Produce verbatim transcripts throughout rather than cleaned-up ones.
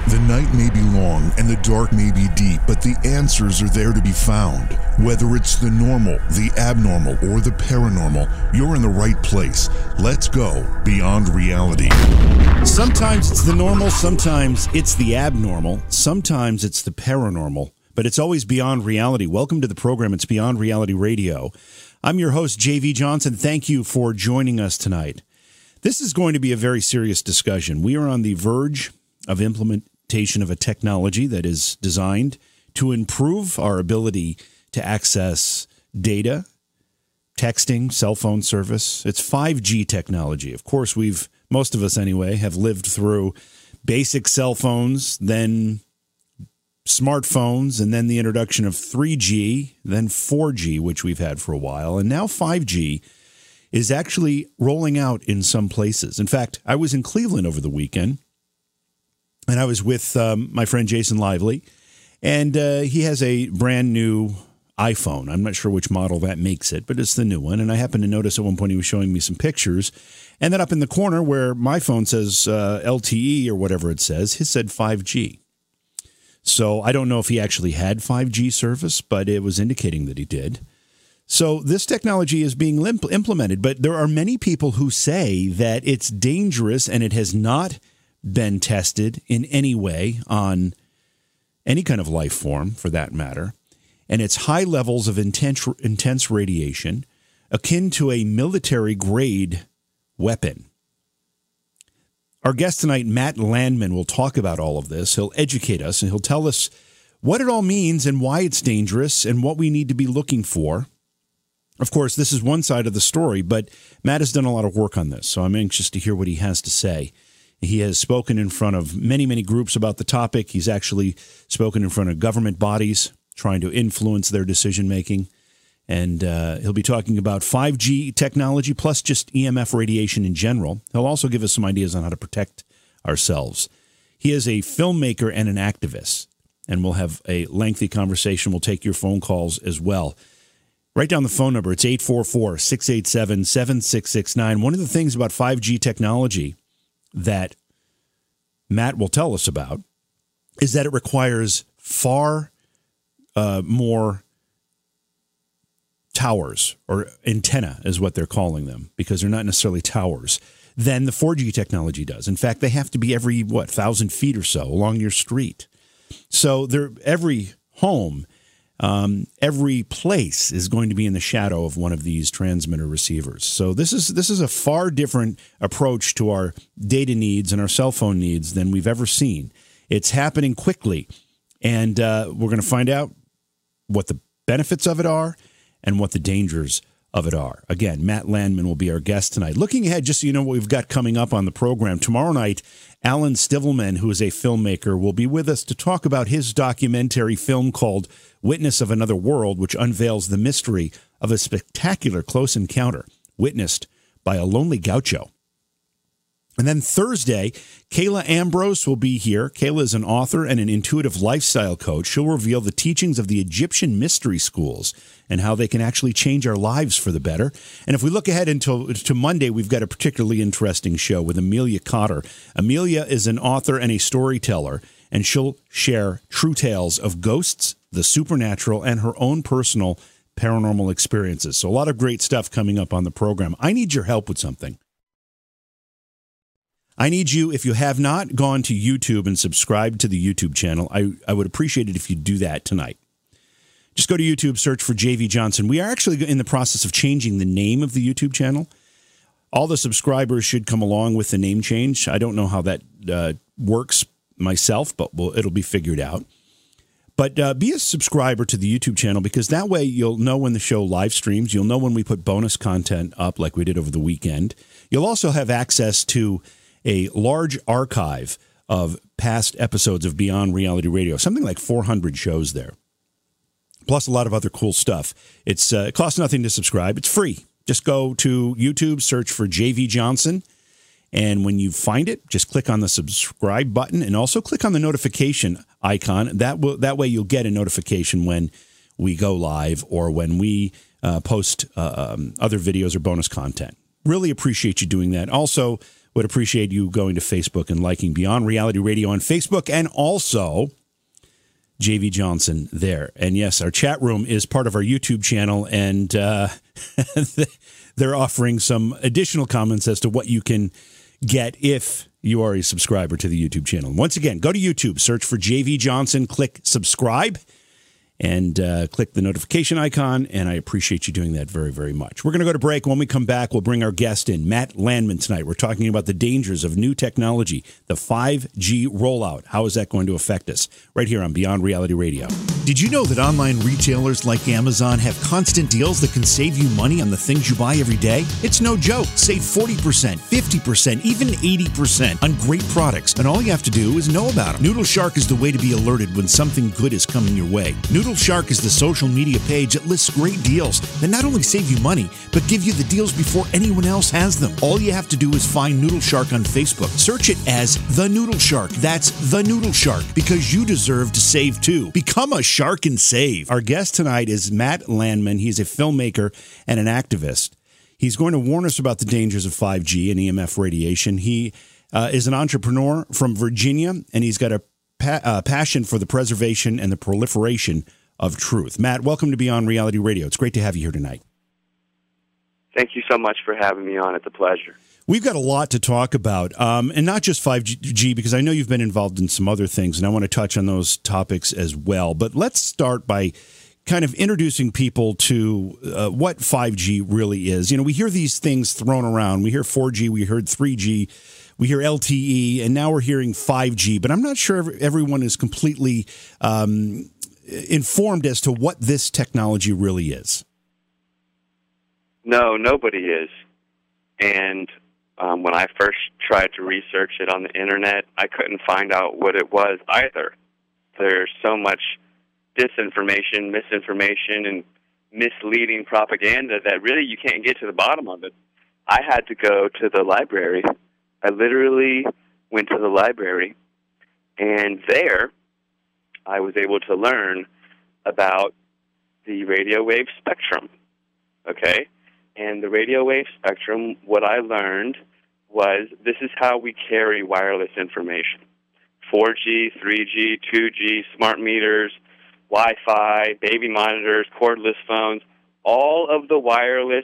The night may be long and the dark may be deep, but the answers are there to be found. Whether it's the normal, the abnormal, or the paranormal, you're in the right place. Let's go beyond reality. Sometimes it's the normal, sometimes it's the abnormal, sometimes it's the paranormal, but it's always beyond reality. Welcome to the program. It's Beyond Reality Radio. I'm your host, J V Johnson. Thank you for joining us tonight. This is going to be a very serious discussion. We are on the verge of implementation of a technology that is designed to improve our ability to access data, texting, cell phone service. It's five G technology. Of course, we've, most of us anyway, have lived through basic cell phones, then smartphones, and then the introduction of three G, then four G, which we've had for a while, and now five G is actually rolling out in some places. In fact, I was in Cleveland over the weekend, and I was with um, my friend Jason Lively, and uh, he has a brand new iPhone. I'm not sure which model that makes it, but it's the new one. And I happened to notice at one point he was showing me some pictures. And then up in the corner where my phone says uh, L T E or whatever it says, his said five G. So I don't know if he actually had five G service, but it was indicating that he did. So this technology is being limp- implemented, but there are many people who say that it's dangerous and it has not been tested in any way on any kind of life form, for that matter. And it's high levels of intense, intense radiation, akin to a military-grade weapon. Our guest tonight, Matt Landman, will talk about all of this. He'll educate us, and he'll tell us what it all means and why it's dangerous and what we need to be looking for. Of course, this is one side of the story, but Matt has done a lot of work on this, so I'm anxious to hear what he has to say. He has spoken in front of many, many groups about the topic. He's actually spoken in front of government bodies trying to influence their decision-making. And uh, he'll be talking about five G technology plus just E M F radiation in general. He'll also give us some ideas on how to protect ourselves. He is a filmmaker and an activist, and we'll have a lengthy conversation. We'll take your phone calls as well. Write down the phone number. It's eight four four, six eight seven, seven six six nine. One of the things about five G technology that Matt will tell us about is that it requires far uh, more towers, or antenna is what they're calling them, because they're not necessarily towers, than the four G technology does. In fact, they have to be every, what, thousand feet or so along your street. So they're, every home, um, every place is going to be in the shadow of one of these transmitter receivers. So this is this is a far different approach to our data needs and our cell phone needs than we've ever seen. It's happening quickly, and uh, we're going to find out what the benefits of it are and what the dangers of it are. Again, Matt Landman will be our guest tonight. Looking ahead, just so you know what we've got coming up on the program, tomorrow night, Alan Stivelman, who is a filmmaker, will be with us to talk about his documentary film called Witness of Another World, which unveils the mystery of a spectacular close encounter witnessed by a lonely gaucho. And then Thursday, Kayla Ambrose will be here. Kayla is an author and an intuitive lifestyle coach. She'll reveal the teachings of the Egyptian mystery schools and how they can actually change our lives for the better. And if we look ahead until to Monday, we've got a particularly interesting show with Amelia Cotter. Amelia is an author and a storyteller, and she'll share true tales of ghosts, the supernatural, and her own personal paranormal experiences. So a lot of great stuff coming up on the program. I need your help with something. I need you, if you have not gone to YouTube and subscribed to the YouTube channel, I, I would appreciate it if you do that tonight. Just go to YouTube, search for J V Johnson. We are actually in the process of changing the name of the YouTube channel. All the subscribers should come along with the name change. I don't know how that uh, works myself, but we'll, it'll be figured out. But uh, be a subscriber to the YouTube channel, because that way you'll know when the show live streams. You'll know when we put bonus content up like we did over the weekend. You'll also have access to a large archive of past episodes of Beyond Reality Radio, something like four hundred shows there, plus a lot of other cool stuff. It's uh, it costs nothing to subscribe. It's free. Just go to YouTube, search for J V Johnson, and when you find it, just click on the subscribe button and also click on the notification icon. That will that way you'll get a notification when we go live or when we uh, post uh, um, other videos or bonus content. Really appreciate you doing that. Also, would appreciate you going to Facebook and liking Beyond Reality Radio on Facebook, and also J V Johnson there. And yes, our chat room is part of our YouTube channel, and uh, they're offering some additional comments as to what you can get if you are a subscriber to the YouTube channel. Once again, go to YouTube, search for J V Johnson, click subscribe, and uh, click the notification icon, and I appreciate you doing that very, very much. We're going to go to break. When we come back, we'll bring our guest in, Matt Landman, tonight. We're talking about the dangers of new technology, the five G rollout. How is that going to affect us? Right here on Beyond Reality Radio. Did you know that online retailers like Amazon have constant deals that can save you money on the things you buy every day? It's no joke. Save forty percent, fifty percent, even eighty percent on great products, and all you have to do is know about them. Noodle Shark is the way to be alerted when something good is coming your way. Noodle Shark is the social media page that lists great deals that not only save you money, but give you the deals before anyone else has them. All you have to do is find Noodle Shark on Facebook. Search it as The Noodle Shark. That's The Noodle Shark, because you deserve to save too. Become a shark and save. Our guest tonight is Matt Landman. He's a filmmaker and an activist. He's going to warn us about the dangers of five G and E M F radiation. He uh, is an entrepreneur from Virginia, and he's got a pa- uh, passion for the preservation and the proliferation of truth. Matt, welcome to Beyond Reality Radio. It's great to have you here tonight. Thank you so much for having me on. It's a pleasure. We've got a lot to talk about, um, and not just five G, because I know you've been involved in some other things, and I want to touch on those topics as well. But let's start by kind of introducing people to uh, what five G really is. You know, we hear these things thrown around. We hear four G, we heard three G, we hear L T E, and now we're hearing five G. But I'm not sure everyone is completely um, informed as to what this technology really is. No, nobody is. And um, when I first tried to research it on the internet, I couldn't find out what it was either. There's so much disinformation, misinformation, and misleading propaganda that really you can't get to the bottom of it. I had to go to the library. I literally went to the library, and there I was able to learn about the radio wave spectrum, okay? And the radio wave spectrum, what I learned was this is how we carry wireless information. four G, three G, two G, smart meters, Wi-Fi, baby monitors, cordless phones, all of the wireless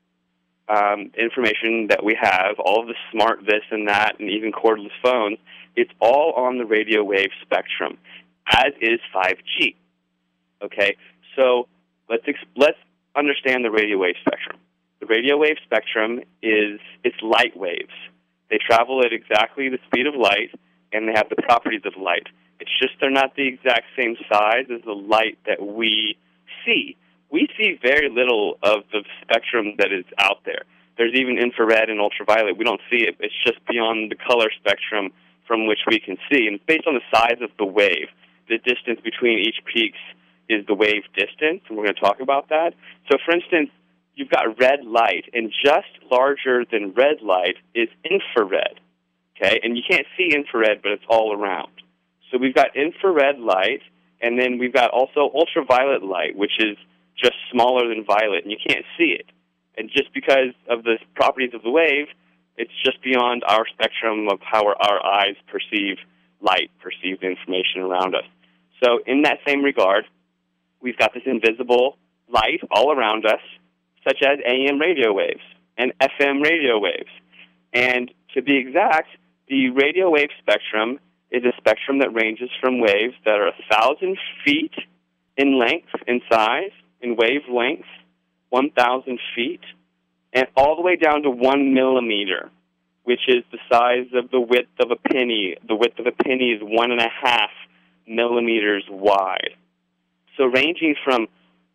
um, information that we have, all of the smart this and that, and even cordless phones, it's all on the radio wave spectrum, as is five G. Okay, so let's ex- let's understand the radio wave spectrum. The radio wave spectrum is it's light waves. They travel at exactly the speed of light, and they have the properties of light. It's just they're not the exact same size as the light that we see. We see very little of the spectrum that is out there. There's even infrared and ultraviolet. We don't see it. It's just beyond the color spectrum from which we can see. And it's based on the size of the wave. The distance between each peaks is the wave distance, and we're going to talk about that. So, for instance, you've got red light, and just larger than red light is infrared, okay? And you can't see infrared, but it's all around. So we've got infrared light, and then we've got also ultraviolet light, which is just smaller than violet, and you can't see it. And just because of the properties of the wave, it's just beyond our spectrum of how our, our eyes perceive light, perceive the information around us. So in that same regard, we've got this invisible light all around us, such as A M radio waves and F M radio waves. And to be exact, the radio wave spectrum is a spectrum that ranges from waves that are one thousand feet in length, in size, in wavelength, one thousand feet, and all the way down to one millimeter, which is the size of the width of a penny. The width of a penny is one and a half millimeters wide. So ranging from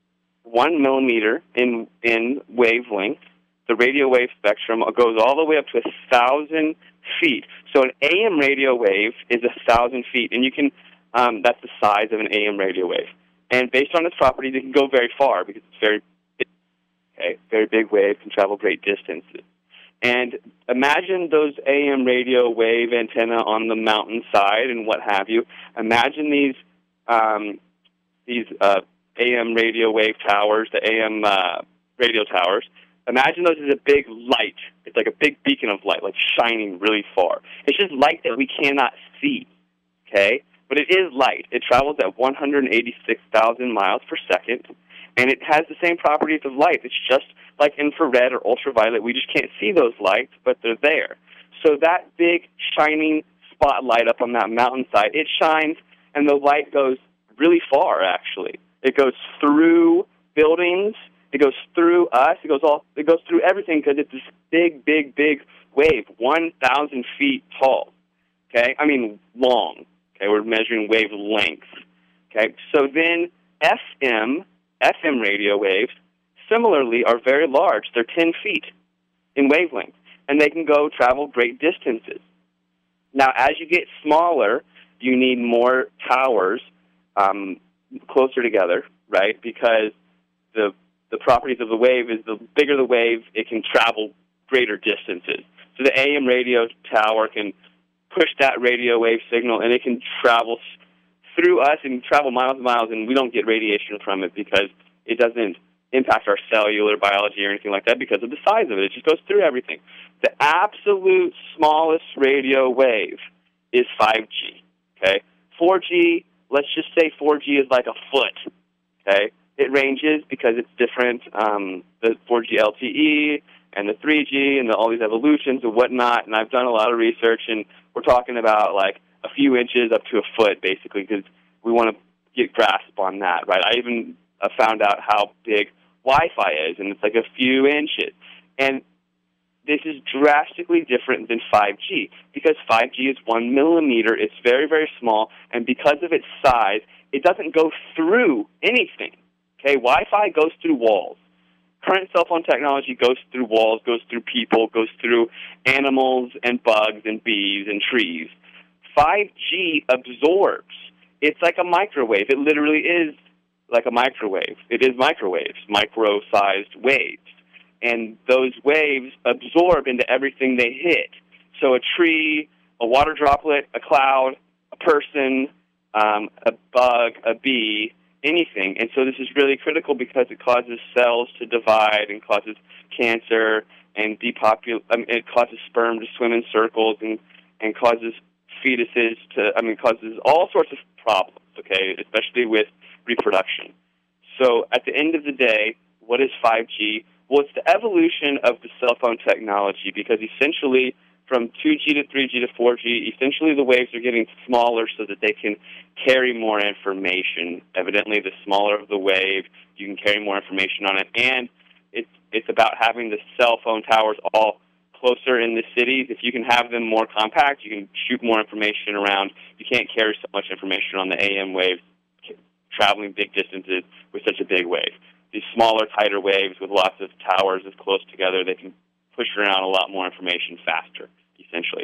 one millimeter in in wavelength, the radio wave spectrum goes all the way up to a thousand feet. So an A M radio wave is a thousand feet, and you can um, that's the size of an A M radio wave. And based on its properties, it can go very far because it's very big. Okay, very big wave, can travel great distances. And imagine those A M radio wave antenna on the mountainside and what have you. Imagine these um, these uh, A M radio wave towers, the A M uh, radio towers. Imagine those as a big light. It's like a big beacon of light, like shining really far. It's just light that we cannot see, okay? But it is light. It travels at one hundred eighty-six thousand miles per second, and it has the same properties of light. It's just like infrared or ultraviolet. We just can't see those lights, but they're there. So that big shining spotlight up on that mountainside, it shines, and the light goes really far, actually. It goes through buildings. It goes through us. It goes all. It goes through everything because it's this big, big, big wave, one thousand feet tall. Okay? I mean, long. Okay? We're measuring wavelength. Okay? So then F M, F M radio waves, similarly, are very large. They're ten feet in wavelength, and they can go travel great distances. Now, as you get smaller, you need more towers um, closer together, right? Because the the properties of the wave is the bigger the wave, it can travel greater distances. So the A M radio tower can push that radio wave signal, and it can travel through us and travel miles and miles, and we don't get radiation from it because it doesn't impact our cellular biology or anything like that because of the size of it. It just goes through everything. The absolute smallest radio wave is five G, okay? four G, let's just say four G is like a foot, okay? It ranges because it's different, um, the four G L T E and the three G and the, all these evolutions and whatnot, and I've done a lot of research, and we're talking about like a few inches up to a foot, basically, because we want to get grasp on that, right? I even uh, found out how big Wi-Fi is, and it's like a few inches. And this is drastically different than five G, because five G is one millimeter. It's very, very small, and because of its size, it doesn't go through anything. Okay, Wi-Fi goes through walls. Current cell phone technology goes through walls, goes through people, goes through animals and bugs and bees and trees. five G absorbs. It's like a microwave. It literally is like a microwave. It is microwaves, micro-sized waves. And those waves absorb into everything they hit. So a tree, a water droplet, a cloud, a person, um, a bug, a bee, anything. And so this is really critical because it causes cells to divide and causes cancer and depopul- I mean, it causes sperm to swim in circles and, and causes fetuses to, I mean, causes all sorts of problems, okay, especially with reproduction. So at the end of the day, what is five G? Well, it's the evolution of the cell phone technology because essentially from two G to three G to four G, essentially the waves are getting smaller so that they can carry more information. Evidently, the smaller of the wave, you can carry more information on it. And it's, it's about having the cell phone towers all closer in the cities. If you can have them more compact, you can shoot more information around. You can't carry so much information on the A M waves traveling big distances with such a big wave. These smaller, tighter waves with lots of towers as close together, they can push around a lot more information faster, essentially.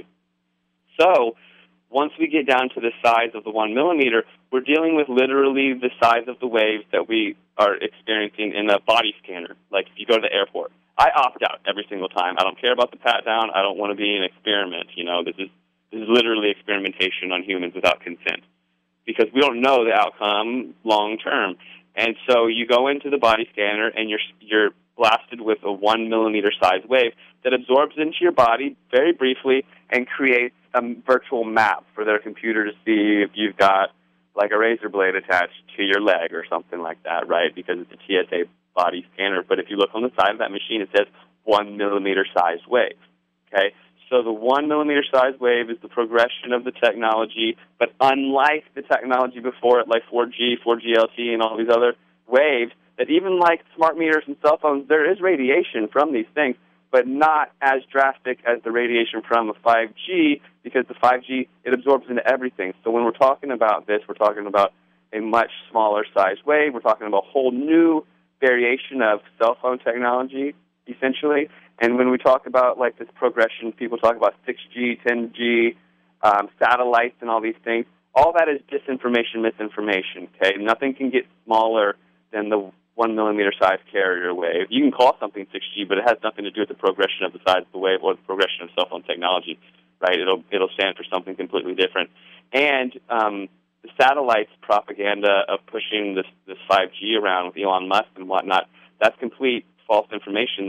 So once we get down to the size of the one millimeter, we're dealing with literally the size of the waves that we are experiencing in a body scanner. Like if you go to the airport, I opt out every single time. I don't care about the pat down. I don't want to be an experiment. You know, this is this is literally experimentation on humans without consent because we don't know the outcome long term. And so you go into the body scanner and you're you're blasted with a one millimeter size wave that absorbs into your body very briefly and creates a virtual map for their computer to see if you've got like a razor blade attached to your leg or something like that, right? Because it's a T S A body scanner. But if you look on the side of that machine, it says one millimeter size wave. Okay, so the one millimeter size wave is the progression of the technology, but unlike the technology before it, like four G, four G L T E, and all these other waves, that even like smart meters and cell phones, there is radiation from these things, but not as drastic as the radiation from a five G, because the five G, it absorbs into everything. So when we're talking about this, we're talking about a much smaller size wave. We're talking about a whole new variation of cell phone technology, essentially. And when we talk about like this progression, people talk about six G, ten G, um, satellites and all these things. All that is disinformation, misinformation, okay? Nothing can get smaller than the one millimeter size carrier wave. You can call something six G, but it has nothing to do with the progression of the size of the wave or the progression of cell phone technology, right? It'll it'll stand for something completely different. And um, the satellite's propaganda of pushing this this five G around with Elon Musk and whatnot, that's complete false information. This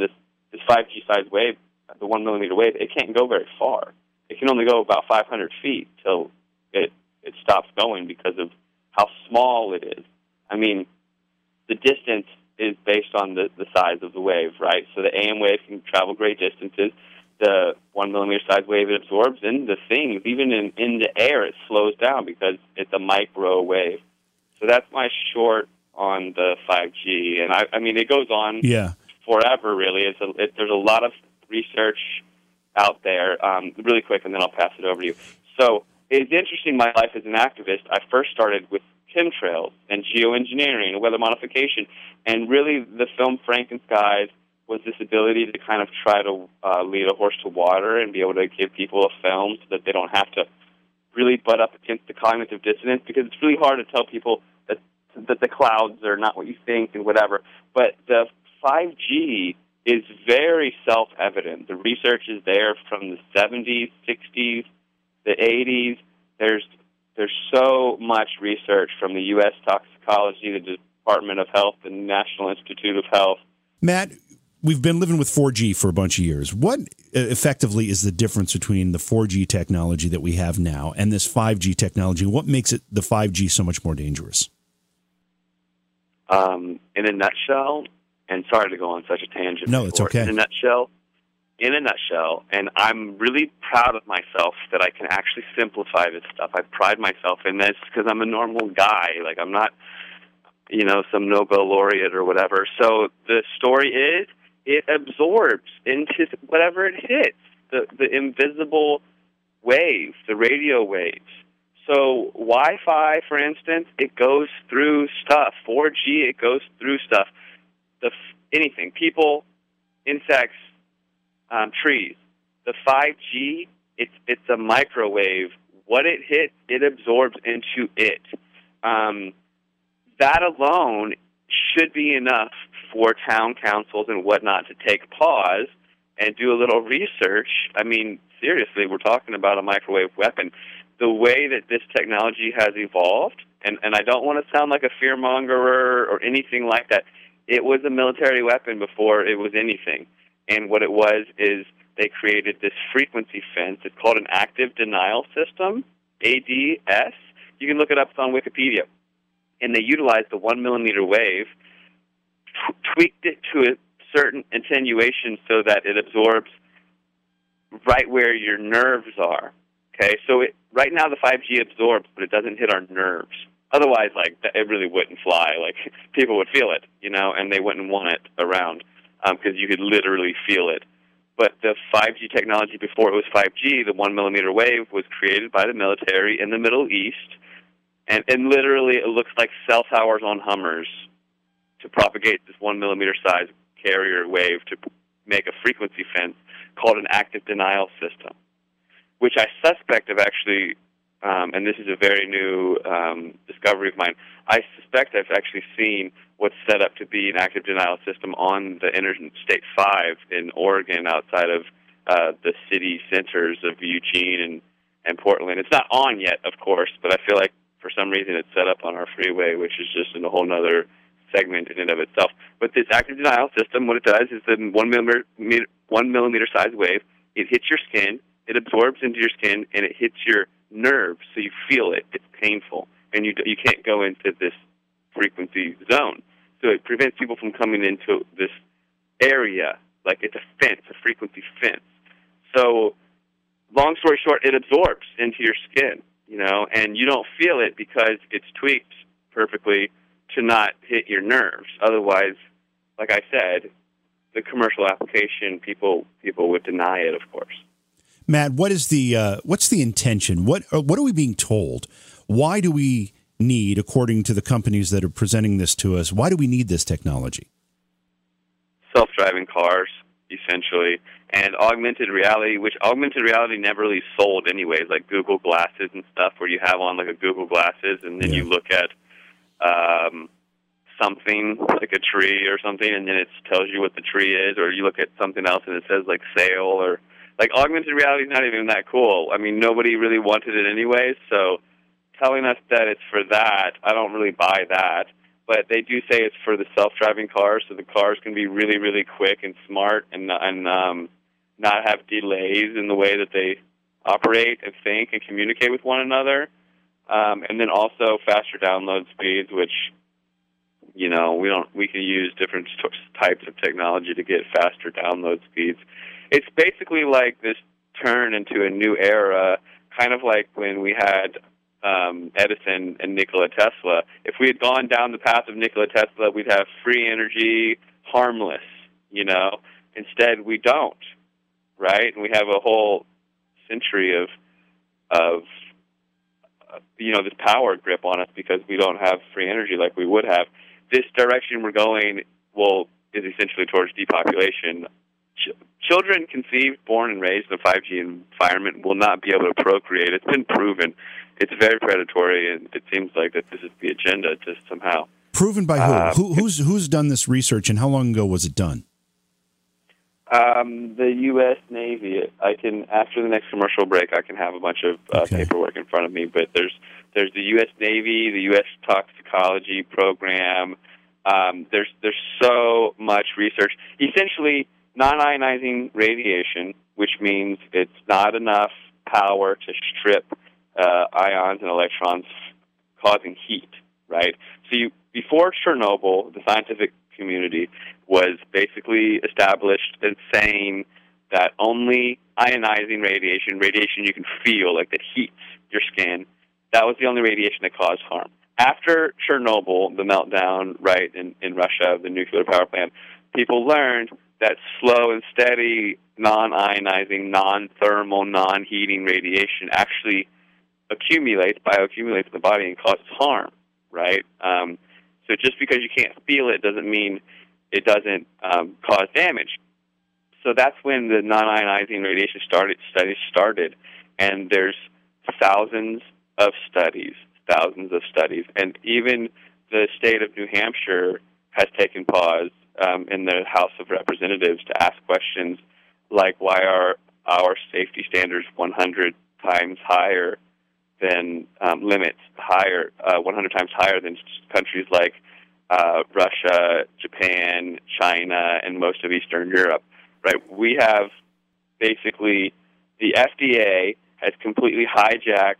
this five G size wave, the one millimeter wave, it can't go very far. It can only go about five hundred feet till it it stops going because of how small it is. I mean, the distance is based on the, the size of the wave, right? So the A M wave can travel great distances. The one millimeter size wave it absorbs, and the things, even in, in the air, it slows down because it's a microwave. So that's my short on the five G. And I, I mean, it goes on yeah. forever, really. It's a, it, there's a lot of research out there. Um, really quick, and then I'll pass it over to you. So it's interesting, my life as an activist. I first started with chemtrails and geoengineering and weather modification. And really, the film Frankenskies was this ability to kind of try to uh, lead a horse to water and be able to give people a film so that they don't have to really butt up against the cognitive dissonance, because it's really hard to tell people that that the clouds are not what you think and whatever. But the five G is very self-evident. The research is there from the seventies, sixties, the eighties. There's there's so much research from the U S Toxicology, the Department of Health, the National Institute of Health. Matt, we've been living with four G for a bunch of years. What uh, effectively is the difference between the four G technology that we have now and this five G technology? What makes it the five G so much more dangerous? Um, in a nutshell, and sorry to go on such a tangent. No, it's before, okay. In a nutshell, in a nutshell, and I'm really proud of myself that I can actually simplify this stuff. I pride myself in this because I'm a normal guy. Like, I'm not, you know, some Nobel laureate or whatever. So the story is, it absorbs into whatever it hits, the, the invisible waves, the radio waves. So Wi-Fi, for instance, it goes through stuff. four G, it goes through stuff. The anything, people, insects, um, trees. The five G, it's it's a microwave. What it hits, it absorbs into it. Um, that alone should be enough for town councils and whatnot to take pause and do a little research. I mean, seriously, we're talking about a microwave weapon. The way that this technology has evolved, and, and I don't want to sound like a fearmongerer or anything like that, it was a military weapon before it was anything. And what it was is they created this frequency fence. It's called an active denial system, A D S. You can look it up. It's on Wikipedia. And they utilized the one millimeter wave, t- tweaked it to a certain attenuation so that it absorbs right where your nerves are. Okay, so it, right now the five G absorbs, but it doesn't hit our nerves. Otherwise, like, it really wouldn't fly. Like, people would feel it, you know, and they wouldn't want it around because um, you could literally feel it. But the five G technology before it was five G, the one millimeter wave, was created by the military in the Middle East, and, and literally it looks like cell towers on Hummers to propagate this one millimeter size carrier wave to make a frequency fence called an active denial system, which I suspect of actually, um, and this is a very new um, discovery of mine, I suspect I've actually seen what's set up to be an active denial system on the Interstate five in Oregon outside of uh, the city centers of Eugene and, and Portland. It's not on yet, of course, but I feel like for some reason it's set up on our freeway, which is just in a whole other segment in and of itself. But this active denial system, what it does is the one millimeter, one millimeter size wave, it hits your skin, it absorbs into your skin, and it hits your nerves, so you feel it. It's painful, and you you can't go into this frequency zone. So it prevents people from coming into this area, like it's a fence, a frequency fence. So, long story short, it absorbs into your skin, you know, and you don't feel it because it's tweaked perfectly to not hit your nerves. Otherwise, like I said, the commercial application, people people would deny it, of course. Matt, what is the uh, what's the intention? What what are we being told? Why do we need, according to the companies that are presenting this to us, why do we need this technology? Self-driving cars, essentially, and augmented reality, which augmented reality never really sold anyways, like Google Glasses and stuff, where you have on like a Google Glasses, and then yeah. you look at um, something like a tree or something, and then it tells you what the tree is, or you look at something else and it says like sail, or like augmented reality is not even that cool. I mean, nobody really wanted it anyways, so telling us that it's for that, I don't really buy that. but they do say it's for the self-driving cars, so the cars can be really, really quick and smart and, and um, not have delays in the way that they operate and think and communicate with one another. Um, and then also faster download speeds, which, you know, we don't we can use different types of technology to get faster download speeds. It's basically like this turn into a new era, kind of like when we had um, Edison and Nikola Tesla. If we had gone down the path of Nikola Tesla, we'd have free energy, harmless, you know. Instead, we don't, right? And we have a whole century of, of uh, you know, this power grip on us because we don't have free energy like we would have. This direction we're going will is essentially towards depopulation. Ch- children conceived, born, and raised in a five G environment will not be able to procreate. It's been proven. It's very predatory, and it seems like that this is the agenda to somehow. Proven by who? Uh, who who's who's done this research, and how long ago was it done? Um, the U S Navy. I can after the next commercial break, I can have a bunch of uh, Okay. paperwork in front of me. But there's there's the U S Navy, the U S Toxicology Program. Um, there's there's so much research. Essentially, non-ionizing radiation, which means it's not enough power to strip uh, ions and electrons, causing heat. Right. So you before Chernobyl, the scientific community was basically established as saying that only ionizing radiation, radiation you can feel, like that heats your skin, that was the only radiation that caused harm. After Chernobyl, the meltdown, right, in, in Russia, the nuclear power plant, people learned that slow and steady, non-ionizing, non-thermal, non-heating radiation actually accumulates, bioaccumulates in the body and causes harm, right? Um, so just because you can't feel it doesn't mean it doesn't um, cause damage. So that's when the non-ionizing radiation started, studies started, and there's thousands of studies, thousands of studies, and even the state of New Hampshire has taken pause um, in the House of Representatives to ask questions like, why are our safety standards one hundred times higher than um, limits, higher, uh, one hundred times higher than countries like uh, Russia, Japan, China, and most of Eastern Europe, right? We have basically, the F D A has completely hijacked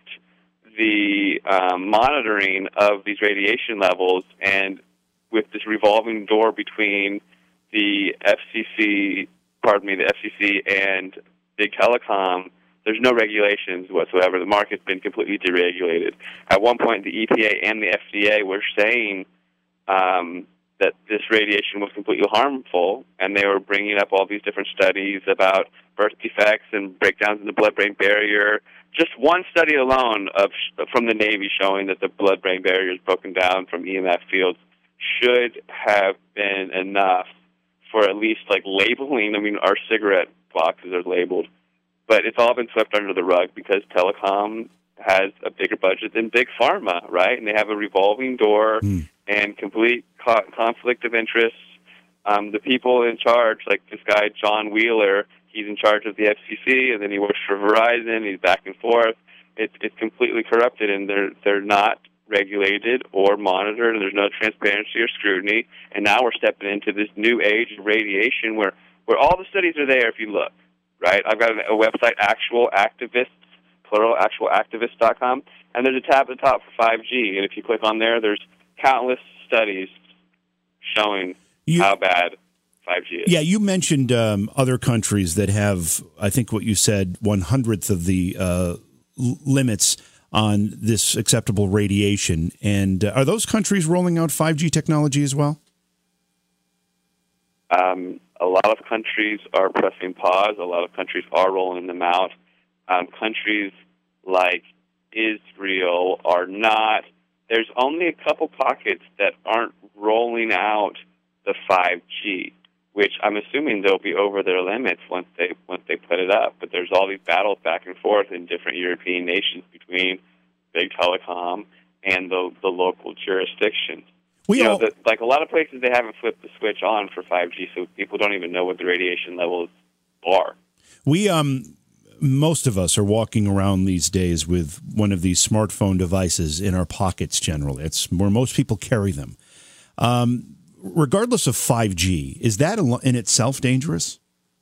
the um, monitoring of these radiation levels, and with this revolving door between the F C C, pardon me, the F C C and Big Telecom, there's no regulations whatsoever. The market's been completely deregulated. At one point, the E P A and the F D A were saying um, that this radiation was completely harmful, and they were bringing up all these different studies about birth defects and breakdowns in the blood-brain barrier. Just one study alone of from the Navy showing that the blood-brain barrier is broken down from E M F fields should have been enough for at least like labeling. I mean, our cigarette boxes are labeled, but it's all been swept under the rug because telecom has a bigger budget than Big Pharma, right? And they have a revolving door mm. and complete co- conflict of interests. Um, the people in charge, like this guy, John Wheeler, he's in charge of the F C C, and then he works for Verizon. He's back and forth. It's it's completely corrupted, and they're they're not regulated or monitored, and there's no transparency or scrutiny. And now we're stepping into this new age of radiation where, where all the studies are there if you look, right? I've got a website, Actual Activists, plural, actual activists dot com, and there's a tab at the top for five G. And if you click on there, there's countless studies showing you, how bad five G is. Yeah, you mentioned um, other countries that have, I think what you said, one hundredth of the uh, l- limits on this acceptable radiation. And uh, are those countries rolling out five G technology as well? Um, a lot of countries are pressing pause. A lot of countries are rolling them out. Um, countries like Israel are not. There's only a couple pockets that aren't rolling out the five G, which I'm assuming they'll be over their limits once they once they put it up. But there's all these battles back and forth in different European nations between Big Telecom and the the local jurisdictions. We you know, all, the, like a lot of places, they haven't flipped the switch on for five G, so people don't even know what the radiation levels are. We um. Most of us are walking around these days with one of these smartphone devices in our pockets generally. It's where most people carry them. Um, regardless of five G, is that in itself dangerous?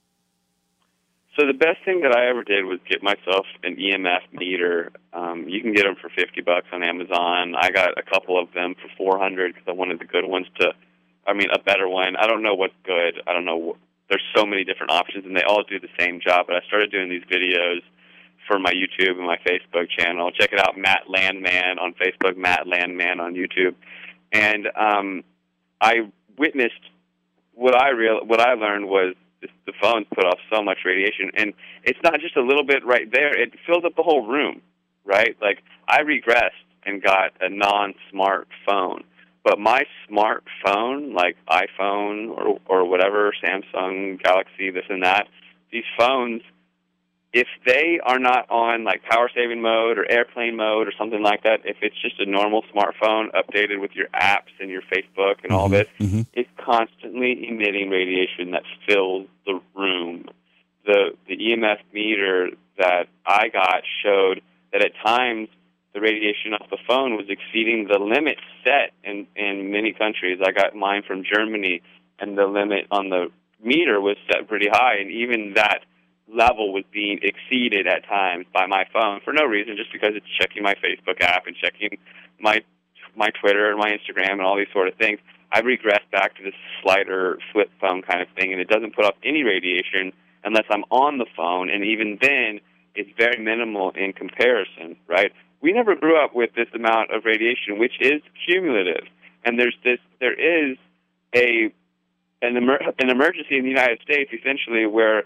So the best thing that I ever did was get myself an E M F meter. Um, you can get them for fifty bucks on Amazon. I got a couple of them for four hundred because I wanted the good ones to, I mean, a better one. I don't know what's good. I don't know. There's so many different options, and they all do the same job. But I started doing these videos for my YouTube and my Facebook channel. Check it out, Matt Landman on Facebook, Matt Landman on YouTube. And um, I witnessed what I real what I learned was the phones put off so much radiation, and it's not just a little bit right there. It fills up the whole room, right? Like, I regressed and got a non-smart phone, but my smart phone, like iPhone or or whatever, Samsung, Galaxy, this and that, these phones, if they are not on like power saving mode or airplane mode or something like that, if it's just a normal smartphone updated with your apps and your Facebook and mm-hmm, all this, mm-hmm. it's constantly emitting radiation that fills the room. The the E M F meter that I got showed that at times the radiation off the phone was exceeding the limit set in, in many countries. I got mine from Germany, and the limit on the meter was set pretty high, and even that level was being exceeded at times by my phone for no reason, just because it's checking my Facebook app and checking my my Twitter and my Instagram and all these sort of things. I've regressed back to this slider flip phone kind of thing, and it doesn't put off any radiation unless I'm on the phone, and even then, it's very minimal in comparison, right? We never grew up with this amount of radiation, which is cumulative, and there's this, there is a an, emer- an emergency in the United States, essentially, where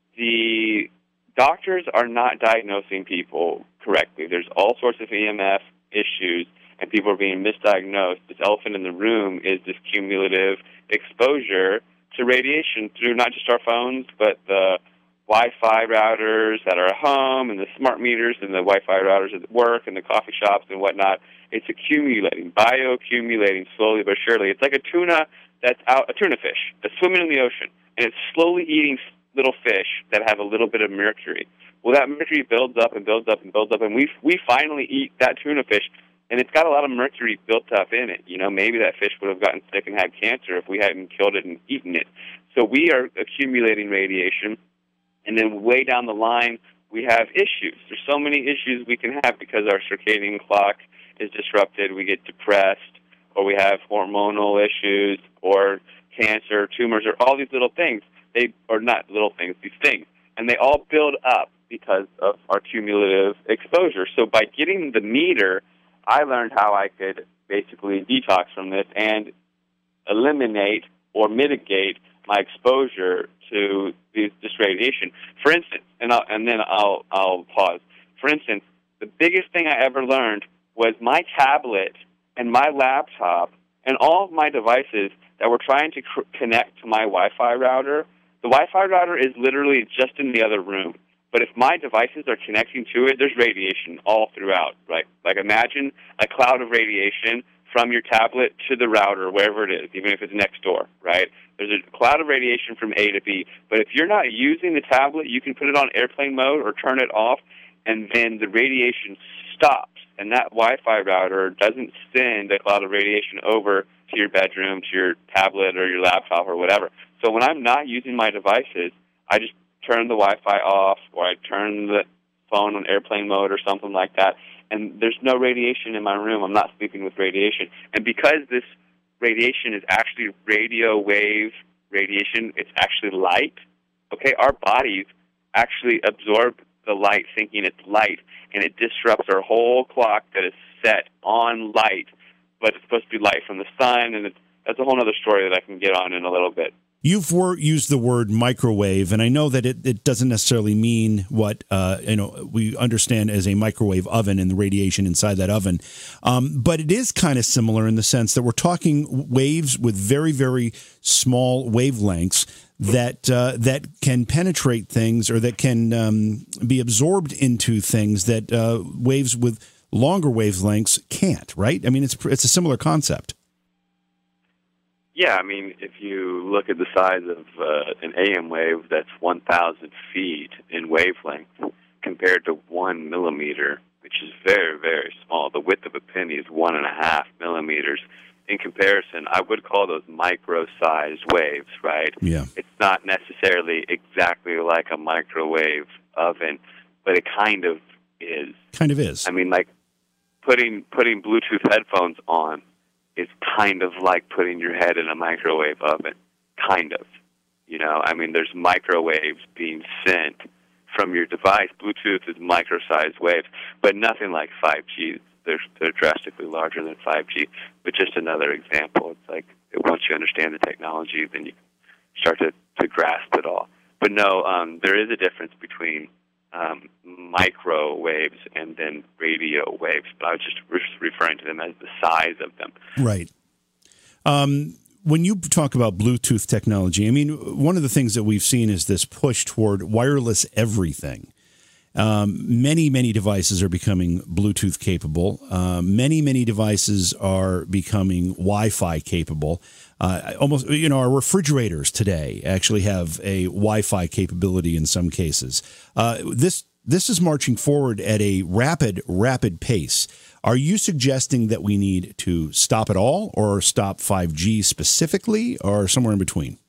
the doctors are not diagnosing people correctly. There's all sorts of E M F issues, and people are being misdiagnosed. This elephant in the room is this cumulative exposure to radiation through not just our phones, but the Wi-Fi routers that are at home and the smart meters and the Wi-Fi routers at work and the coffee shops and whatnot. It's accumulating, bioaccumulating slowly but surely. It's like a tuna that's out, a tuna fish that's swimming in the ocean, and it's slowly eating little fish that have a little bit of mercury. Well, that mercury builds up and builds up and builds up, and we we finally eat that tuna fish, and it's got a lot of mercury built up in it. You know, maybe that fish would have gotten sick and had cancer if we hadn't killed it and eaten it. So we are accumulating radiation, and then way down the line, we have issues. There's so many issues we can have because our circadian clock is disrupted. We get depressed, or we have hormonal issues, or cancer, tumors, or all these little things. They are not little things, these things. And they all build up because of our cumulative exposure. So by getting the meter, I learned how I could basically detox from this and eliminate or mitigate my exposure to this, this radiation. For instance, and, I'll, and then I'll, I'll pause. For instance, the biggest thing I ever learned was my tablet and my laptop and all of my devices that were trying to cr- connect to my Wi-Fi router. The Wi-Fi router is literally just in the other room. But if my devices are connecting to it, there's radiation all throughout, right? Like imagine a cloud of radiation from your tablet to the router, wherever it is, even if it's next door, right? There's a cloud of radiation from A to B. But if you're not using the tablet, you can put it on airplane mode or turn it off, and then the radiation stops. And that Wi-Fi router doesn't send a cloud of radiation over to your bedroom, to your tablet or your laptop or whatever. So when I'm not using my devices, I just turn the Wi-Fi off, or I turn the phone on airplane mode or something like that, and there's no radiation in my room. I'm not sleeping with radiation. And because this radiation is actually radio wave radiation, it's actually light, okay, our bodies actually absorb the light thinking it's light, and it disrupts our whole clock that is set on light, but it's supposed to be light from the sun, and it's, that's a whole other story that I can get on in a little bit. You've wor- used the word microwave, and I know that it, it doesn't necessarily mean what uh, you know we understand as a microwave oven and the radiation inside that oven, um, but it is kind of similar in the sense that we're talking waves with very, very small wavelengths that uh, that can penetrate things, or that can um, be absorbed into things that uh, waves with longer wavelengths can't. Right? I mean, it's it's a similar concept. Yeah, I mean, if you look at the size of uh, an A M wave, that's one thousand feet in wavelength compared to one millimeter, which is very, very small. The width of a penny is one and a half millimeters. in comparison, I would call those micro-sized waves, right? Yeah. It's not necessarily exactly like a microwave oven, but it kind of is. Kind of is. I mean, like putting putting Bluetooth headphones on is kind of like putting your head in a microwave oven, kind of. You know, I mean, there's microwaves being sent from your device. Bluetooth is micro-sized waves, but nothing like five G. They're, they're drastically larger than five G, but just another example. It's like once you understand the technology, then you start to, to grasp it all. But no, um, there is a difference between um, microwaves and then radio waves, but I was just re- referring to them as the size of them. Right. Um, when you talk about Bluetooth technology, I mean, one of the things that we've seen is this push toward wireless everything. Um, many, many devices are becoming Bluetooth capable. Uh, many, many devices are becoming Wi-Fi capable. Uh, almost, you know, our refrigerators today actually have a Wi-Fi capability in some cases. Uh, this this is marching forward at a rapid, rapid pace. Are you suggesting that we need to stop it all, or stop five G specifically, or somewhere in between?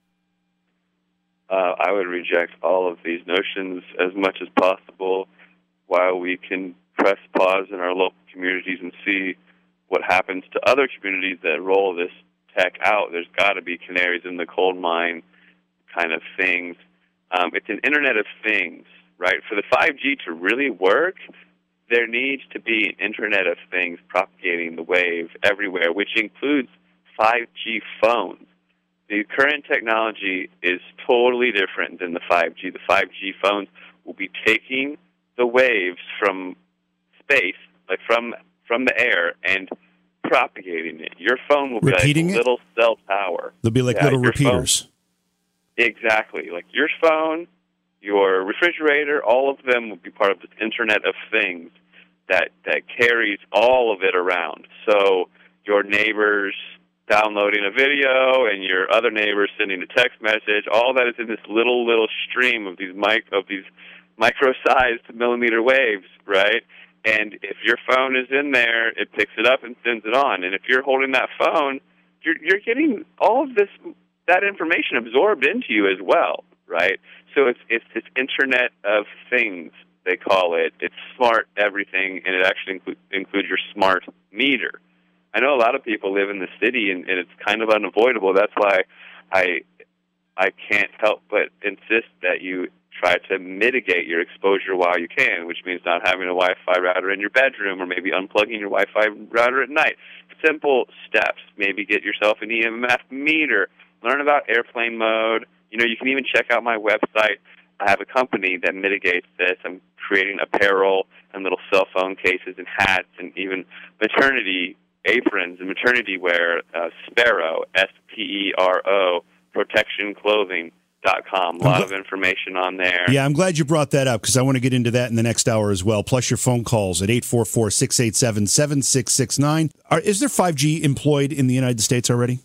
Uh, I would reject all of these notions as much as possible while we can press pause in our local communities and see what happens to other communities that roll this tech out. There's got to be canaries in the coal mine kind of things. Um, it's an Internet of Things, right? For the five G to really work, there needs to be an Internet of Things propagating the wave everywhere, which includes five G phones. The current technology is totally different than the five G. The five G phones will be taking the waves from space, like from from the air, and propagating it. Your phone will Repeating be like it? a little cell tower. They'll be like Yeah, little your repeaters. phone- exactly. Like your phone, your refrigerator, all of them will be part of this Internet of Things that, that carries all of it around. So your neighbors downloading a video and your other neighbors sending a text message, all that is in this little, little stream of these mic of these micro-sized millimeter waves, right? And if your phone is in there, it picks it up and sends it on. And if you're holding that phone, you're you're getting all of this that information absorbed into you as well, right? So it's it's this Internet of Things, they call it. It's smart everything, and it actually include, includes your smart meter. I know a lot of people live in the city, and, and it's kind of unavoidable. That's why I I can't help but insist that you try to mitigate your exposure while you can, which means not having a Wi-Fi router in your bedroom or maybe unplugging your Wi-Fi router at night. Simple steps. Maybe get yourself an E M F meter. Learn about airplane mode. You know, you can even check out my website. I have a company that mitigates this. I'm creating apparel and little cell phone cases and hats and even maternity aprons and maternity wear, uh, Sparrow, S P E R O, protection clothing dot com. A lot of information on there. Yeah, I'm glad you brought that up because I want to get into that in the next hour as well, plus your phone calls at eight four four, six eight seven, seven six six nine. Are, is there five G employed in the United States already?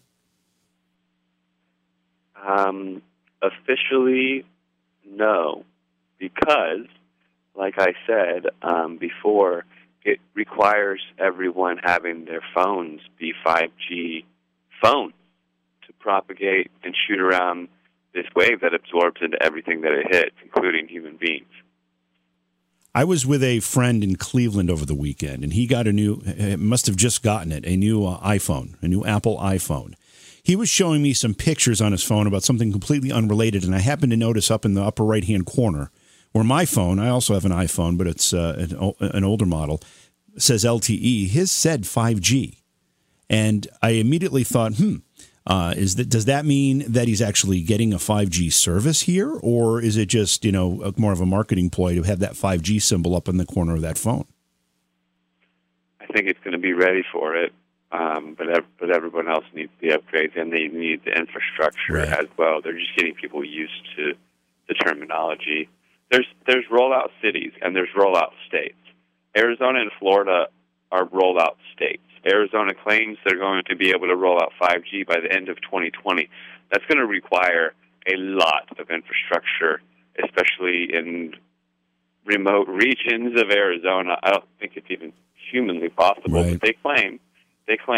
Um, officially, no, because, like I said um, before, it requires everyone having their phones be five G phones to propagate and shoot around this wave that absorbs into everything that it hits, including human beings. I was with a friend in Cleveland over the weekend, and he got a new, must have just gotten it, a new uh, iPhone, a new Apple iPhone. He was showing me some pictures on his phone about something completely unrelated, and I happened to notice up in the upper right-hand corner where my phone, I also have an iPhone, but it's uh, an, an older model, says L T E. His said five G. And I immediately thought, hmm, uh, is that does that mean that he's actually getting a five G service here? Or is it just, you know, more of a marketing ploy to have that five G symbol up in the corner of that phone? I think it's going to be ready for it, um, but ev- but everyone else needs the upgrades, and they need the infrastructure Right. as well. They're just getting people used to the terminology. There's there's rollout cities, and there's rollout states. Arizona and Florida are rollout states. Arizona claims they're going to be able to roll out five G by the end of twenty twenty. That's going to require a lot of infrastructure, especially in remote regions of Arizona. I don't think it's even humanly possible, Right. but they claim, they claim,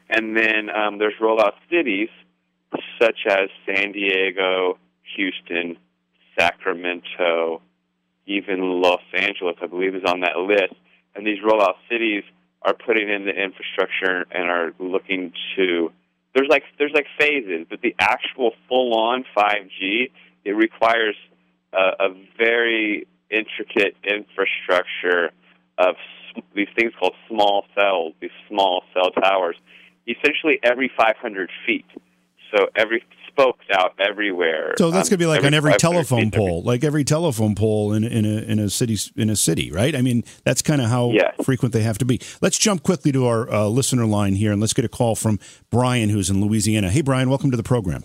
And then um, there's rollout cities such as San Diego, Houston, Sacramento, even Los Angeles, I believe, is on that list. And these rollout cities are putting in the infrastructure and are looking to. There's like there's like phases, but the actual full-on five G, it requires a, a very intricate infrastructure of these things called small cells, these small cell towers, essentially every five hundred feet. So every spokes out everywhere. So that's um, going to be like every on every telephone feet, pole, like every telephone pole in in a in a city in a city, right? I mean, that's kind of how yes. frequent they have to be. Let's jump quickly to our uh, listener line here, and let's get a call from Brian, who's in Louisiana. Hey, Brian, welcome to the program.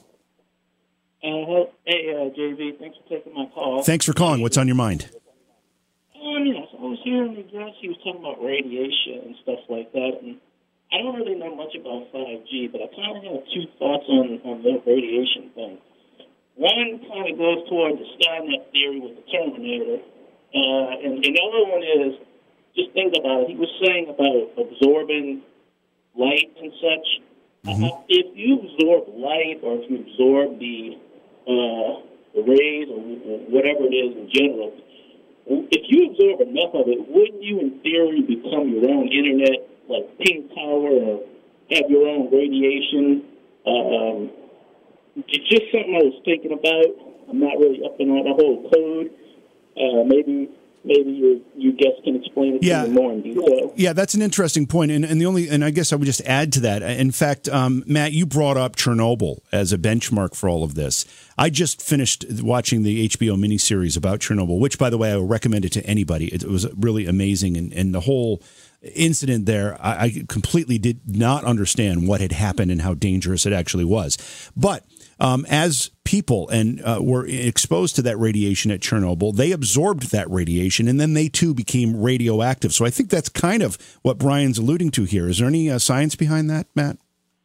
Uh, hey, uh, J V, thanks for taking my call. Thanks for calling. What's on your mind? Um, yes, I was hearing the guest. He was talking about radiation and stuff like that, and I don't really know much about five G, but I kind of have two thoughts on, on the radiation thing. One kind of goes toward the Skynet theory with the Terminator, uh, and, and the other one is, just think about it, he was saying about absorbing light and such. Mm-hmm. Uh, if you absorb light or if you absorb the, uh, the rays or whatever it is in general, if you absorb enough of it, wouldn't you in theory become your own internet, like pink power, or have your own radiation? Um, it's just something I was thinking about. I'm not really up in on the whole code. Uh, maybe maybe your your guest can explain it yeah. to me more in detail. Yeah, that's an interesting point, and and the only and I guess I would just add to that. In fact, um, Matt, you brought up Chernobyl as a benchmark for all of this. I just finished watching the H B O miniseries about Chernobyl, which, by the way, I would recommend it to anybody. It, it was really amazing, and and the whole incident there, I, I completely did not understand what had happened and how dangerous it actually was. But um, as people and uh, were exposed to that radiation at Chernobyl, they absorbed that radiation, and then they too became radioactive. So I think that's kind of what Brian's alluding to here. Is there any uh, science behind that, Matt?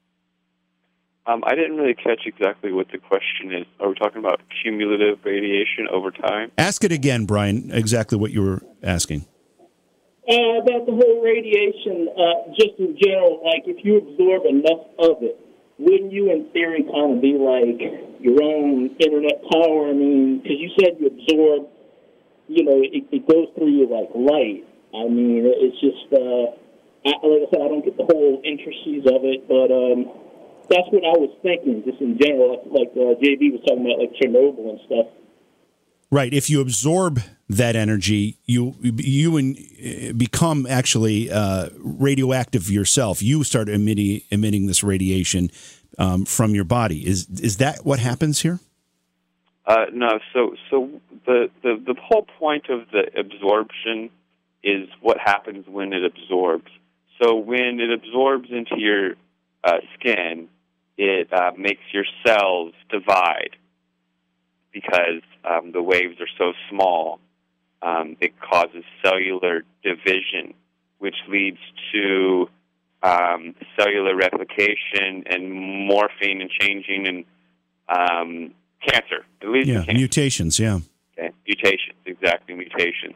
Um, I didn't really catch exactly what the question is. Are we talking about cumulative radiation over time? Ask it again, Brian, exactly what you were asking. Uh, about the whole radiation, uh, just in general, like if you absorb enough of it, wouldn't you in theory kind of be like your own internet power? I mean, because you said you absorb, you know, it, it goes through you like light. I mean, it's just, uh, I, like I said, I don't get the whole intricacies of it, but um, that's what I was thinking, just in general, like, like uh, J B was talking about, like Chernobyl and stuff. Right. If you absorb that energy, you you in, become actually uh, radioactive yourself. You start emitting emitting this radiation um, from your body. Is is that what happens here? Uh, no. So so the, the the whole point of the absorption is what happens when it absorbs. So when it absorbs into your uh, skin, it uh, makes your cells divide. Because um, the waves are so small, um, it causes cellular division, which leads to um, cellular replication and morphing and changing and um, cancer. It leads yeah, to cancer. mutations, yeah. Okay. Mutations, exactly, mutations.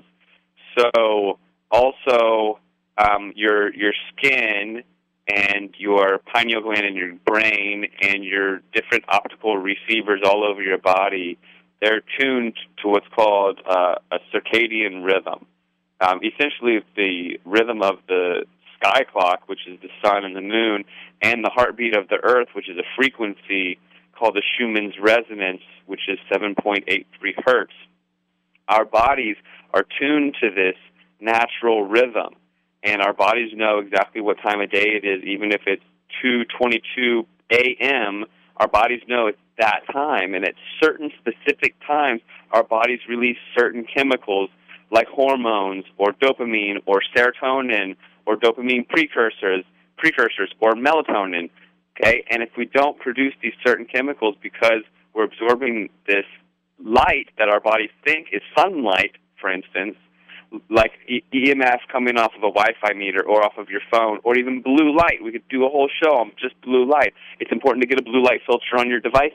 So also um, your your skin and your pineal gland in your brain and your different optical receivers all over your body, they're tuned to what's called uh, a circadian rhythm. Um, essentially, it's the rhythm of the sky clock, which is the sun and the moon, and the heartbeat of the earth, which is a frequency called the Schumann's resonance, which is seven point eight three hertz. Our bodies are tuned to this natural rhythm. And our bodies know exactly what time of day it is, even if it's two twenty-two a.m., our bodies know it's that time. And at certain specific times, our bodies release certain chemicals like hormones or dopamine or serotonin or dopamine precursors, precursors or melatonin. Okay? And if we don't produce these certain chemicals because we're absorbing this light that our bodies think is sunlight, for instance, like E M F coming off of a Wi-Fi meter or off of your phone, or even blue light. We could do a whole show on just blue light. It's important to get a blue light filter on your devices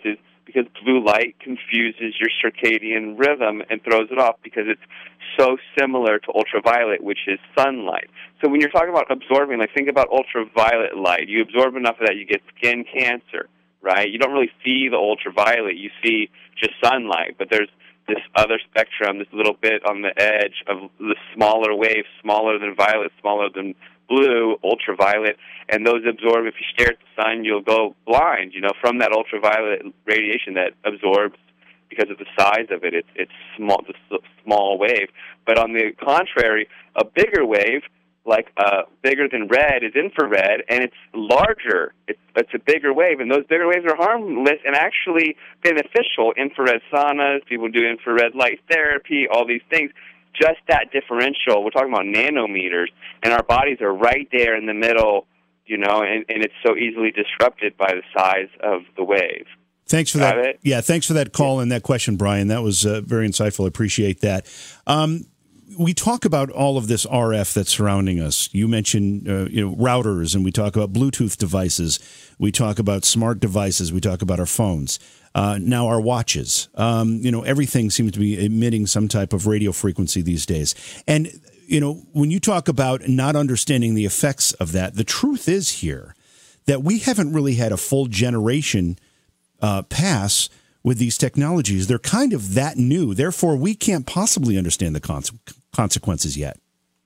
because blue light confuses your circadian rhythm and throws it off because it's so similar to ultraviolet, which is sunlight. So when you're talking about absorbing, like think about ultraviolet light. You absorb enough of that, you get skin cancer, right? You don't really see the ultraviolet. You see just sunlight, but there's this other spectrum, this little bit on the edge of the smaller wave, smaller than violet, smaller than blue, ultraviolet, and those absorb. If you stare at the sun, you'll go blind, you know, from that ultraviolet radiation that absorbs because of the size of it. It's, it's small, it's a small wave. But on the contrary, a bigger wave, like uh, bigger than red, is infrared, and it's larger. It's, it's a bigger wave, and those bigger waves are harmless and actually beneficial. Infrared saunas, people do infrared light therapy, all these things. Just that differential, we're talking about nanometers, and our bodies are right there in the middle, you know, and, and it's so easily disrupted by the size of the wave. Thanks for Got that. it? Yeah, thanks for that call and that question, Brian. That was uh, very insightful. I appreciate that. Um, we talk about all of this R F that's surrounding us. You mentioned uh, you know, routers, and we talk about Bluetooth devices. We talk about smart devices. We talk about our phones. Uh, now our watches. Um, you know, everything seems to be emitting some type of radio frequency these days. And, you know, when you talk about not understanding the effects of that, the truth is here that we haven't really had a full generation uh, pass with these technologies. They're kind of that new. Therefore, we can't possibly understand the cons- consequences yet.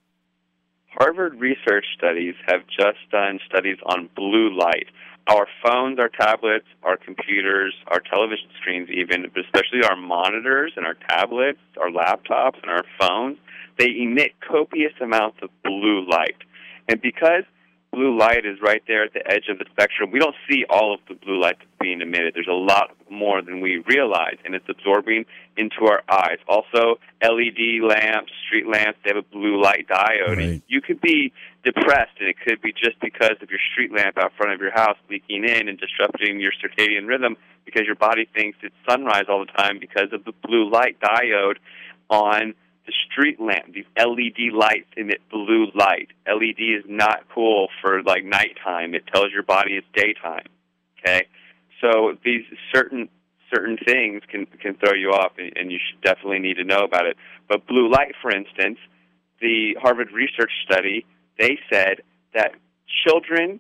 Harvard research studies have just done studies on blue light. Our phones, our tablets, our computers, our television screens even, but especially our monitors and our tablets, our laptops and our phones, they emit copious amounts of blue light. And because blue light is right there at the edge of the spectrum, we don't see all of the blue light that's being emitted. There's a lot more than we realize, and it's absorbing into our eyes. Also, L E D lamps, street lamps, they have a blue light diode. Right. And you could be depressed, and it could be just because of your street lamp out front of your house leaking in and disrupting your circadian rhythm because your body thinks it's sunrise all the time because of the blue light diode on the street lamp. These L E D lights emit blue light. L E D is not cool for, like, nighttime. It tells your body it's daytime, okay? So these certain certain things can can throw you off, and, and you should definitely need to know about it. But blue light, for instance, the Harvard research study, they said that children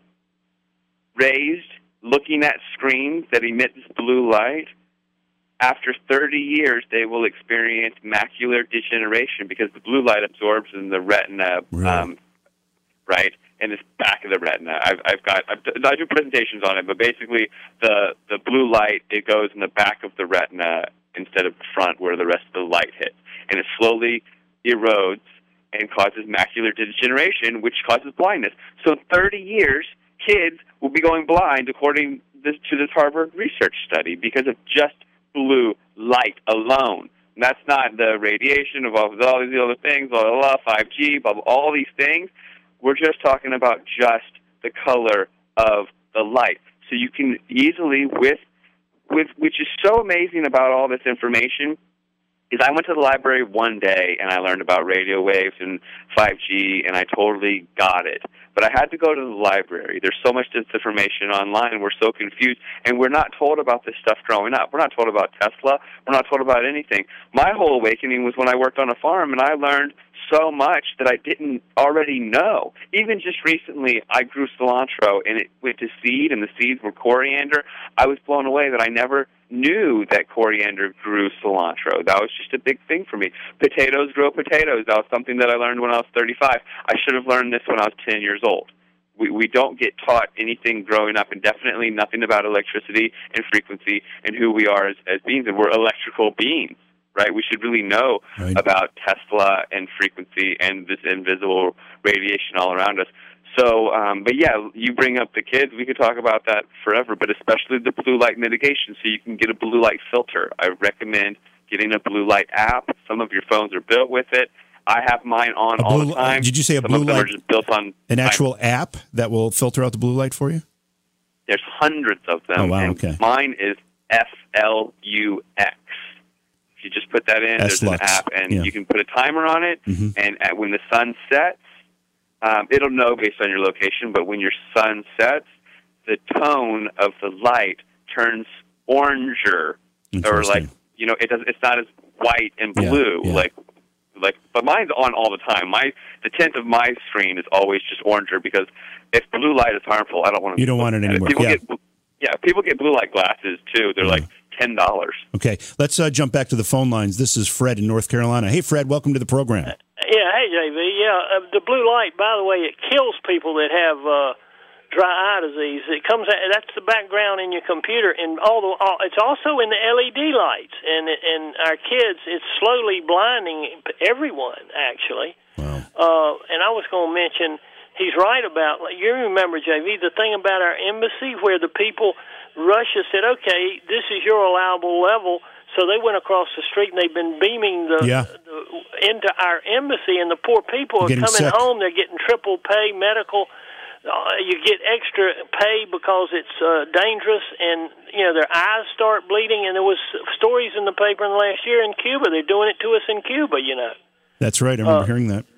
raised looking at screens that emit this blue light, after thirty years, they will experience macular degeneration because the blue light absorbs in the retina, Right. um, right, and it's back of the retina. I've, I've got, I've, I do presentations on it, but basically the, the blue light, it goes in the back of the retina instead of the front where the rest of the light hits. And it slowly erodes and causes macular degeneration, which causes blindness. So in thirty years, kids will be going blind according this, to this Harvard research study because of just blue light alone. And that's not the radiation of all, all these other things, blah, blah, blah, five G, blah, blah, all these things. We're just talking about just the color of the light. So you can easily, with, with which is so amazing about all this information, is I went to the library one day and I learned about radio waves and five G, and I totally got it. But I had to go to the library. There's so much disinformation online, and we're so confused, and we're not told about this stuff growing up. We're not told about Tesla. We're not told about anything. My whole awakening was when I worked on a farm, and I learned so much that I didn't already know. Even just recently, I grew cilantro, and it went to seed, and the seeds were coriander. I was blown away that I never knew that coriander grew cilantro. That was just a big thing for me. Potatoes grow potatoes. That was something that I learned when I was thirty-five. I should have learned this when I was ten years old. We we don't get taught anything growing up, and definitely nothing about electricity and frequency and who we are as, as beings, and we're electrical beings, right? We should really know Right. about Tesla and frequency and this invisible radiation all around us. So, um, but yeah, you bring up the kids, we could talk about that forever, but especially the blue light mitigation, so you can get a blue light filter. I recommend getting a blue light app. Some of your phones are built with it. I have mine on A all blue- the time. did you say a Some blue of them light- are just built on An time. actual app that will filter out the blue light for you? There's hundreds of them. Oh, wow, and okay. Mine is F L U X. If you just put that in, there's an S-Lux, app, and yeah. you can put a timer on it, Mhm. and at, when the sun sets, um, it'll know based on your location, but when your sun sets, the tone of the light turns oranger, or like you know, it does. It's not as white and blue yeah, yeah. like like. But mine's on all the time. My the tint of my screen is always just oranger because if blue light is harmful, I don't want to. You don't want it anymore. People yeah. get yeah, people get blue light glasses too. They're yeah. like ten dollars. Okay, let's uh, jump back to the phone lines. This is Fred in North Carolina. Hey, Fred, welcome to the program. Uh, yeah, hey, J V. Yeah, uh, the blue light, by the way, it kills people that have uh, dry eye disease. It comes out, that's the background in your computer, and all the all, it's also in the L E D lights. And and our kids, it's slowly blinding everyone, actually. Wow. Uh, and I was going to mention, he's right about, like, you remember, J V, the thing about our embassy where the people, Russia said, okay, this is your allowable level. So they went across the street and they've been beaming the, yeah. the into our embassy, and the poor people are getting coming sick. home. They're getting triple pay medical. Uh, you get extra pay because it's uh, dangerous, and you know their eyes start bleeding. And there was stories in the paper in the last year in Cuba. They're doing it to us in Cuba. You know. That's right. I remember uh, hearing that.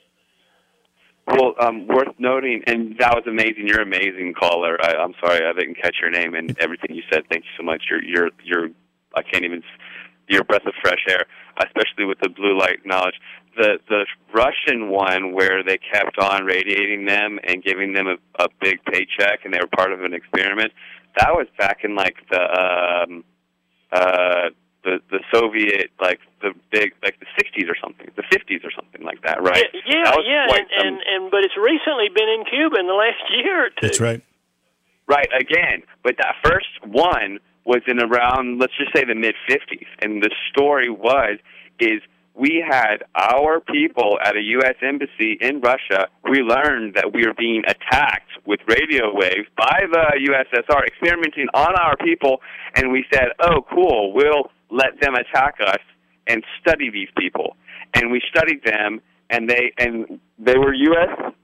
Well, um, worth noting, and that was amazing. You're an amazing caller. I, I'm sorry I didn't catch your name and everything you said. Thank you so much. You're, you're, you're. I can't even. You're a breath of fresh air, especially with the blue light knowledge. The the Russian one where they kept on radiating them and giving them a, a big paycheck, and they were part of an experiment. That was back in like the um, uh, the the Soviet, like the big, like the sixties or something, the fifties or something like that, right? Yeah, that yeah, quite, and, um, and and but it's recently been in Cuba in the last year or two. That's right. Right, again, but that first one was in around, let's just say, the mid-fifties, and the story was, is we had our people at a U S embassy in Russia, we learned that we were being attacked with radio waves by the U S S R, experimenting on our people, and we said, oh, cool, we'll let them attack us and study these people. And we studied them, and they and they were U S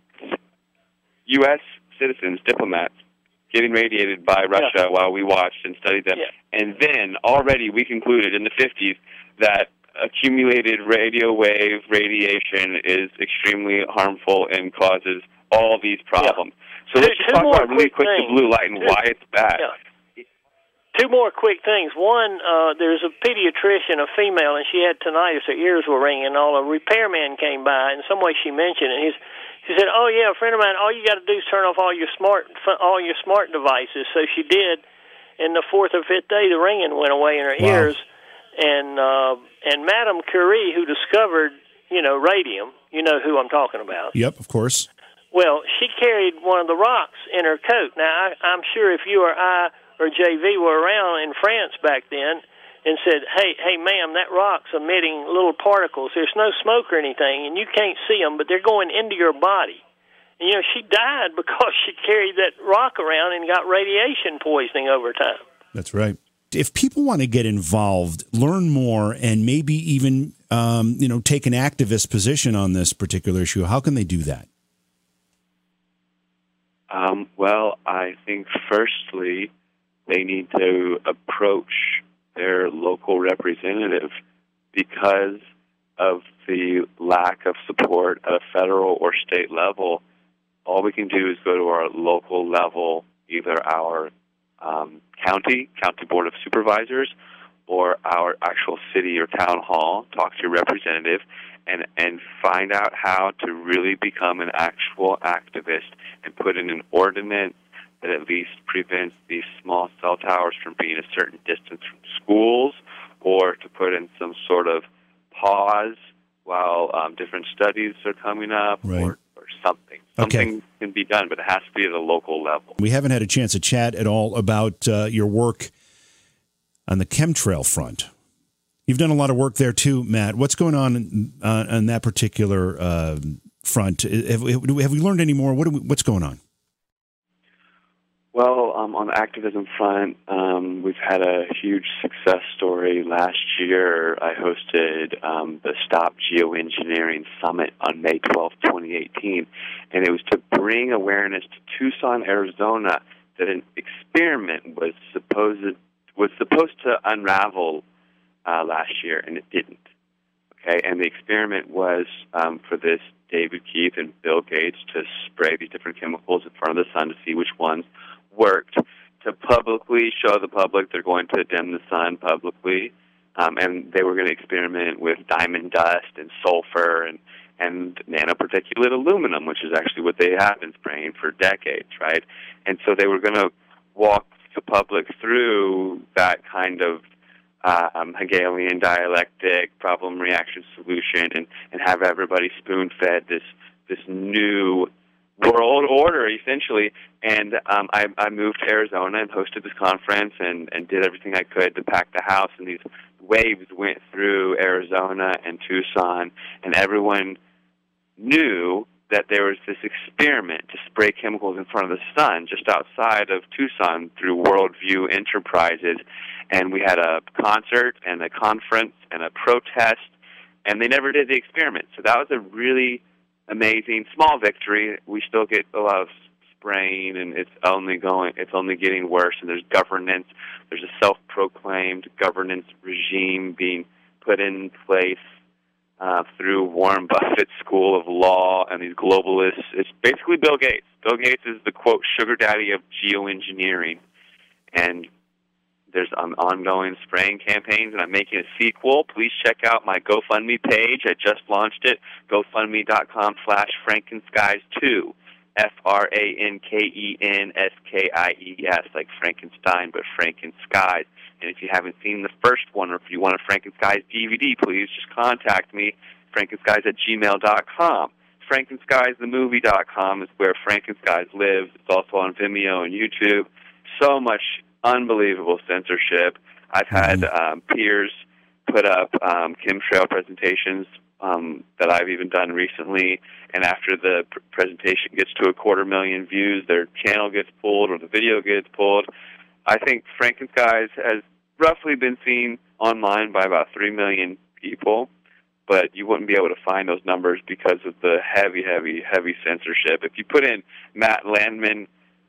U S citizens, diplomats, getting radiated by Russia yeah. while we watched and studied them. Yeah. And then already we concluded in the fifties that accumulated radio wave radiation is extremely harmful and causes all these problems. Yeah. So two, let's just talk about really quick things. the blue light and two, why it's bad. Yeah. Two more quick things. One, uh, there's a pediatrician, a female, and she had tinnitus. Her ears were ringing. All a repairman came by, and some way she mentioned it. He's She said, "Oh yeah, a friend of mine. All you got to do is turn off all your smart, all your smart devices." So she did, and the fourth or fifth day, the ringing went away in her wow. ears. And uh, and Madame Curie, who discovered, you know, radium, you know who I'm talking about. Yep, of course. Well, she carried one of the rocks in her coat. Now, I, I'm sure if you or I or J V were around in France back then and said, hey, hey, ma'am, that rock's emitting little particles. There's no smoke or anything, and you can't see them, but they're going into your body. And, you know, she died because she carried that rock around and got radiation poisoning over time. That's right. If people want to get involved, learn more, and maybe even, um, you know, take an activist position on this particular issue, how can they do that? Um, well, I think firstly, they need to approach their local representative because of the lack of support at a federal or state level. All we can do is go to our local level, either our um, county, county board of supervisors, or our actual city or town hall, talk to your representative, and, and find out how to really become an actual activist and put in an ordinance that at least prevents these small cell towers from being a certain distance from schools, or to put in some sort of pause while um, different studies are coming up, right. or, or something. Something okay. can be done, but it has to be at a local level. We haven't had a chance to chat at all about uh, your work on the chemtrail front. You've done a lot of work there too, Matt. What's going on uh, on that particular uh, front? Have, have we learned any more? What we, what's going on? Well, um, on the activism front, um, we've had a huge success story. Last year, I hosted um, the Stop Geoengineering Summit on May twelfth, twenty eighteen, and it was to bring awareness to Tucson, Arizona, that an experiment was supposed was supposed to unravel uh, last year, and it didn't. Okay, and the experiment was um, for this David Keith and Bill Gates to spray these different chemicals in front of the sun to see which ones worked. to publicly show the public they're going to dim the sun publicly, um, and they were going to experiment with diamond dust and sulfur and, and nanoparticulate aluminum, which is actually what they have been spraying for decades, right? And so they were going to walk the public through that kind of um, Hegelian dialectic problem reaction solution and, and have everybody spoon-fed this this new world order, essentially. And um, I, I moved to Arizona and hosted this conference and, and did everything I could to pack the house. And these waves went through Arizona and Tucson, and everyone knew that there was this experiment to spray chemicals in front of the sun just outside of Tucson through Worldview Enterprises. And we had a concert and a conference and a protest, and they never did the experiment. So that was a really amazing small victory. We still get a lot of spraying, and it's only going, it's only getting worse, and there's governance. There's a self-proclaimed governance regime being put in place Uh, through Warren Buffett's School of Law and these globalists. It's basically Bill Gates. Bill Gates is the, quote, sugar daddy of geoengineering. And there's um, ongoing spraying campaigns, and I'm making a sequel. Please check out my GoFundMe page. I just launched it, GoFundMe.com slash Frankenskies2. F R A N K E N S K I E S, like Frankenstein, but Frankenskies. And if you haven't seen the first one, or if you want a Frankenskies D V D, please just contact me, Frankenskies at gmail dot com. Frankenskies the movie dot com is where Frankenskies lives. It's also on Vimeo and YouTube. So much unbelievable censorship. I've had um, peers put up um, chemtrail presentations um, that I've even done recently, and after the pr- presentation gets to a quarter million views, their channel gets pulled or the video gets pulled. I think Frankenskies has roughly been seen online by about three million people, but you wouldn't be able to find those numbers because of the heavy, heavy, heavy censorship. If you put in Matt Landman,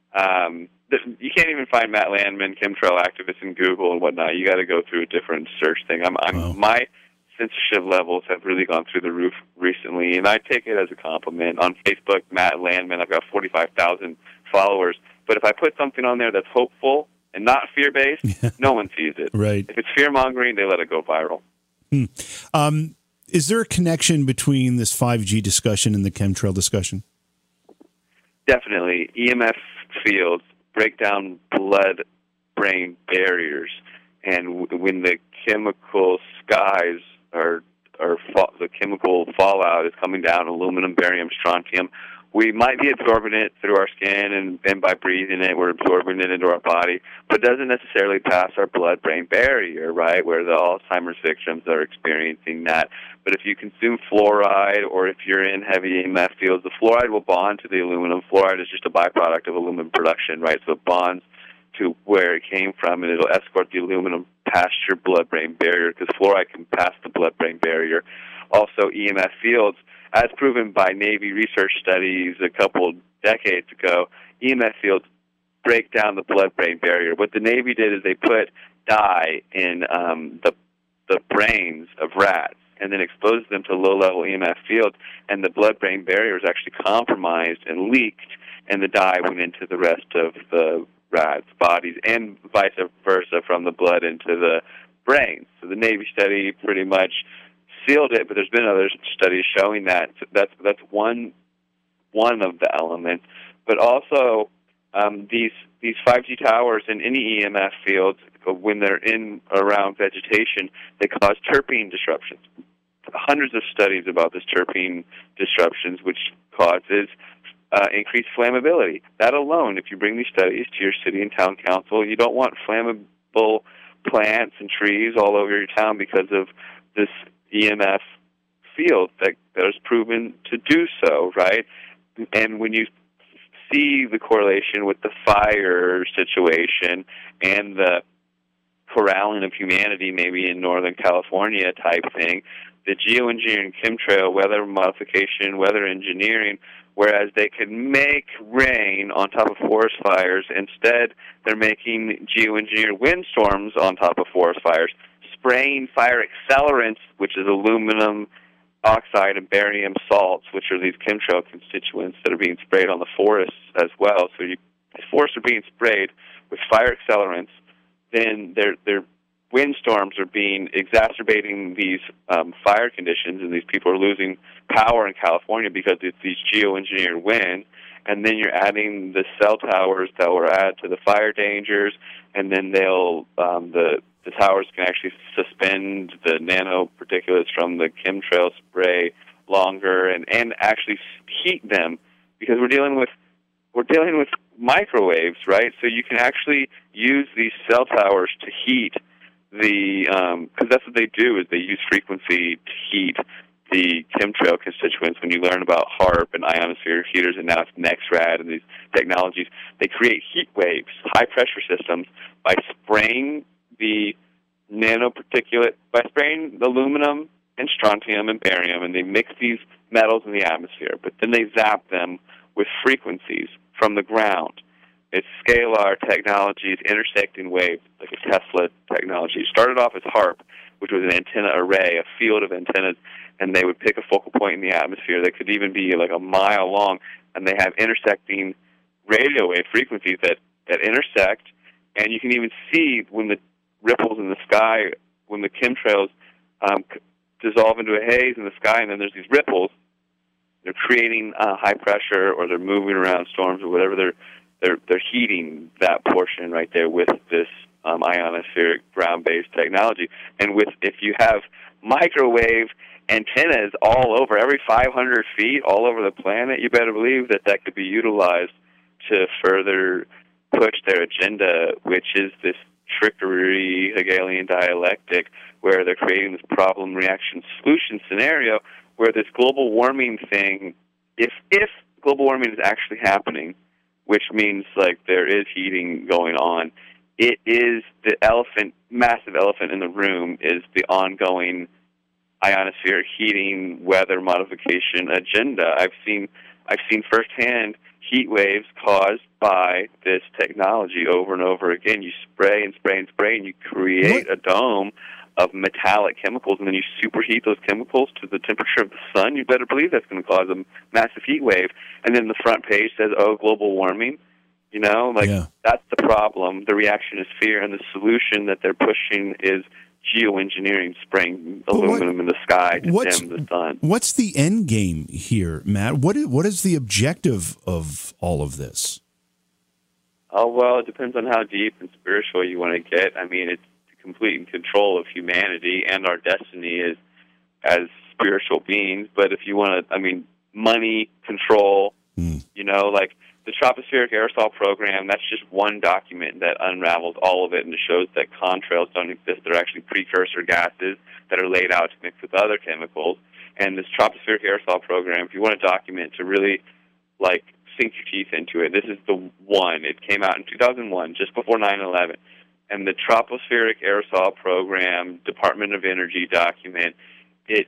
um, you can't even find Matt Landman, chemtrail activist in Google and whatnot. You got to go through a different search thing. I'm, I'm Wow. My censorship levels have really gone through the roof recently, and I take it as a compliment. On Facebook, Matt Landman, I've got forty-five thousand followers, but if I put something on there that's hopeful and not fear-based, no one sees it. Right. If it's fear-mongering, they let it go viral. Hmm. Um, is there a connection between this five G discussion and the chemtrail discussion? Definitely. E M F fields break down blood-brain barriers, and w- when the chemical skies are, are fa- the chemical fallout is coming down, aluminum, barium, strontium, we might be absorbing it through our skin, and, and by breathing it, we're absorbing it into our body, but it doesn't necessarily pass our blood-brain barrier, right, where the Alzheimer's victims are experiencing that. But if you consume fluoride, or if you're in heavy E M F fields, the fluoride will bond to the aluminum. Fluoride is just a byproduct of aluminum production, right, so it bonds to where it came from, and it'll escort the aluminum past your blood-brain barrier, because fluoride can pass the blood-brain barrier. Also, E M F fields, as proven by Navy research studies a couple decades ago, E M F fields break down the blood-brain barrier. What the Navy did is they put dye in um, the the brains of rats and then exposed them to low-level E M F fields, and the blood-brain barrier was actually compromised and leaked, and the dye went into the rest of the rats' bodies, and vice versa from the blood into the brains. So the Navy study pretty much sealed it, but there's been other studies showing that. So that's that's one one of the elements. But also um, these these five G towers in any E M F fields, when they're in around vegetation, they cause terpene disruptions. Hundreds of studies about this terpene disruptions, which causes uh, increased flammability. That alone, if you bring these studies to your city and town council, you don't want flammable plants and trees all over your town because of this E M F field that, that is proven to do so, right? And when you see the correlation with the fire situation and the corralling of humanity, maybe in Northern California type thing, the geoengineering, chemtrail, weather modification, weather engineering, whereas they could make rain on top of forest fires, instead they're making geoengineered windstorms on top of forest fires, spraying fire accelerants, which is aluminum oxide and barium salts, which are these chemtrail constituents that are being sprayed on the forests as well. So you, the forests are being sprayed with fire accelerants, then their their windstorms are being exacerbating these um, fire conditions, and these people are losing power in California because it's these geoengineered wind. And then you're adding the cell towers that will add to the fire dangers, and then they'll um, the the towers can actually suspend the nanoparticulates from the chemtrail spray longer, and, and actually heat them, because we're dealing with we're dealing with microwaves, right? So you can actually use these cell towers to heat the because um, that's what they do, is they use frequency to heat the chemtrail constituents. When you learn about HAARP and ionosphere heaters, and now it's NEXRAD and these technologies, they create heat waves, high-pressure systems, by spraying the nanoparticulate, by spraying aluminum and strontium and barium, and they mix these metals in the atmosphere, but then they zap them with frequencies from the ground. It's scalar technologies, intersecting waves, like a Tesla technology. It started off as HAARP, which was an antenna array, a field of antennas, and they would pick a focal point in the atmosphere that could even be like a mile long, and they have intersecting radio wave frequencies that, that intersect, and you can even see when the ripples in the sky, when the chemtrails um, dissolve into a haze in the sky, and then there's these ripples, they're creating uh, high pressure, or they're moving around storms, or whatever. They're they're they're heating that portion right there with this um, ionospheric ground-based technology. And with if you have microwave antennas all over, every five hundred feet, all over the planet, you better believe that that could be utilized to further push their agenda, which is this trickery Hegelian dialectic, where they're creating this problem-reaction-solution scenario, where this global warming thing, if if global warming is actually happening, which means like there is heating going on, it is the elephant, massive elephant in the room, is the ongoing ionosphere heating, weather modification agenda. I've seen, I've seen firsthand heat waves caused by this technology over and over again. You spray and spray and spray, and you create what? a dome of metallic chemicals, and then you superheat those chemicals to the temperature of the sun. You better believe that's going to cause a massive heat wave. And then the front page says, oh, global warming. You know, like, yeah. That's the problem. The reaction is fear, and the solution that they're pushing is geoengineering, spraying aluminum what, in the sky to dim the sun. What's the end game here, Matt? What is, what is the objective of all of this? Oh, well, it depends on how deep and spiritual you want to get. I mean, it's complete control of humanity and our destiny as as spiritual beings. But if you want to, I mean, money, control, mm. you know, like the tropospheric aerosol program, that's just one document that unravels all of it, and it shows that contrails don't exist. They're actually precursor gases that are laid out to mix with other chemicals. And this tropospheric aerosol program, if you want a document to really, like, sink your teeth into it, this is the one. It came out in two thousand one, just before nine eleven. And the Tropospheric Aerosol Program, Department of Energy document, it,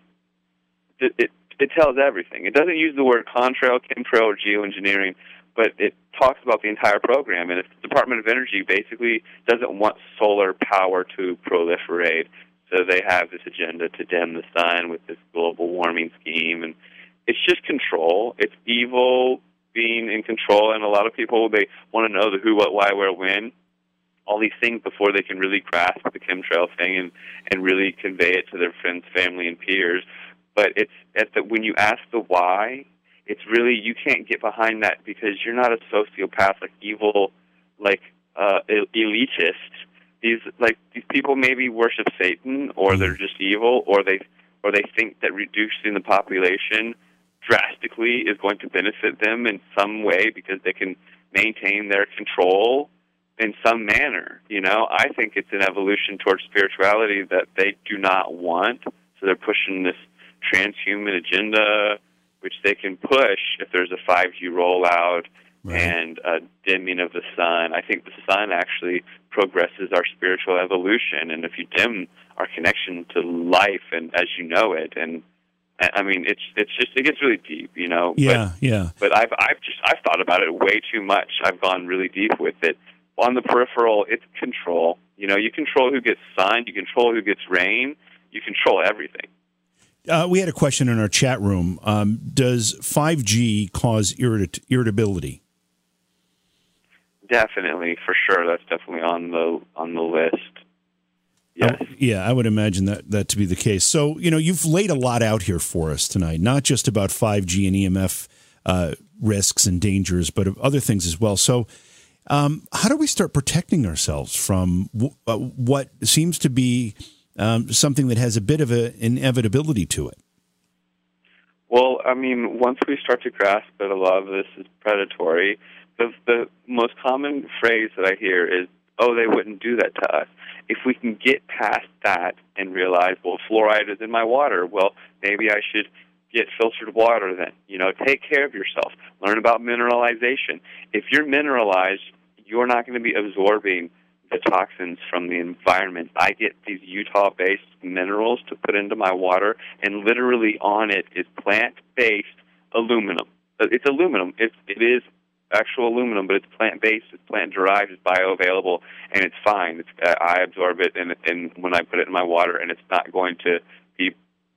it it it tells everything. It doesn't use the word contrail, chemtrail, or geoengineering, but it talks about the entire program. And if the Department of Energy basically doesn't want solar power to proliferate, so they have this agenda to dim the sun with this global warming scheme. And it's just control. It's evil being in control, and a lot of people, they want to know the who, what, why, where, when, all these things before they can really grasp the chemtrail thing and, and really convey it to their friends, family, and peers. But it's at the, when you ask the why, it's really, you can't get behind that because you're not a sociopath, like evil, like uh, elitist. These like these people maybe worship Satan, or they're just evil, or they or they think that reducing the population drastically is going to benefit them in some way because they can maintain their control in some manner. You know, I think it's an evolution towards spirituality that they do not want, so they're pushing this transhuman agenda, which they can push if there's a five G rollout right. and a dimming of the sun. I think the sun actually progresses our spiritual evolution, and if you dim our connection to life and as you know it, and I mean, it's it's just it gets really deep, you know. Yeah, but, yeah. But I've I've just I've thought about it way too much. I've gone really deep with it. On the peripheral, it's control. You know, you control who gets sun, you control who gets rain, you control everything. Uh, we had a question in our chat room. Um, does five G cause irrit- irritability? definitely, for sure, that's definitely on the on the list. Yes. Oh, yeah, I would imagine that, that to be the case. So, you know, you've laid a lot out here for us tonight, not just about five G and E M F uh, risks and dangers, but of other things as well. So um, how do we start protecting ourselves from w- uh, what seems to be um, something that has a bit of an inevitability to it? Well, I mean, once we start to grasp that a lot of this is predatory, the, the most common phrase that I hear is, oh, they wouldn't do that to us. If we can get past that and realize, well, fluoride is in my water, well, maybe I should get filtered water then. You know, take care of yourself. Learn about mineralization. If you're mineralized, you're not going to be absorbing the toxins from the environment. I get these Utah-based minerals to put into my water, and literally on it is plant-based aluminum. It's aluminum. It's, it is actual aluminum, but it's plant-based, it's plant-derived, it's bioavailable, and it's fine. It's, uh, I absorb it, and, and when I put it in my water, and it's not going to be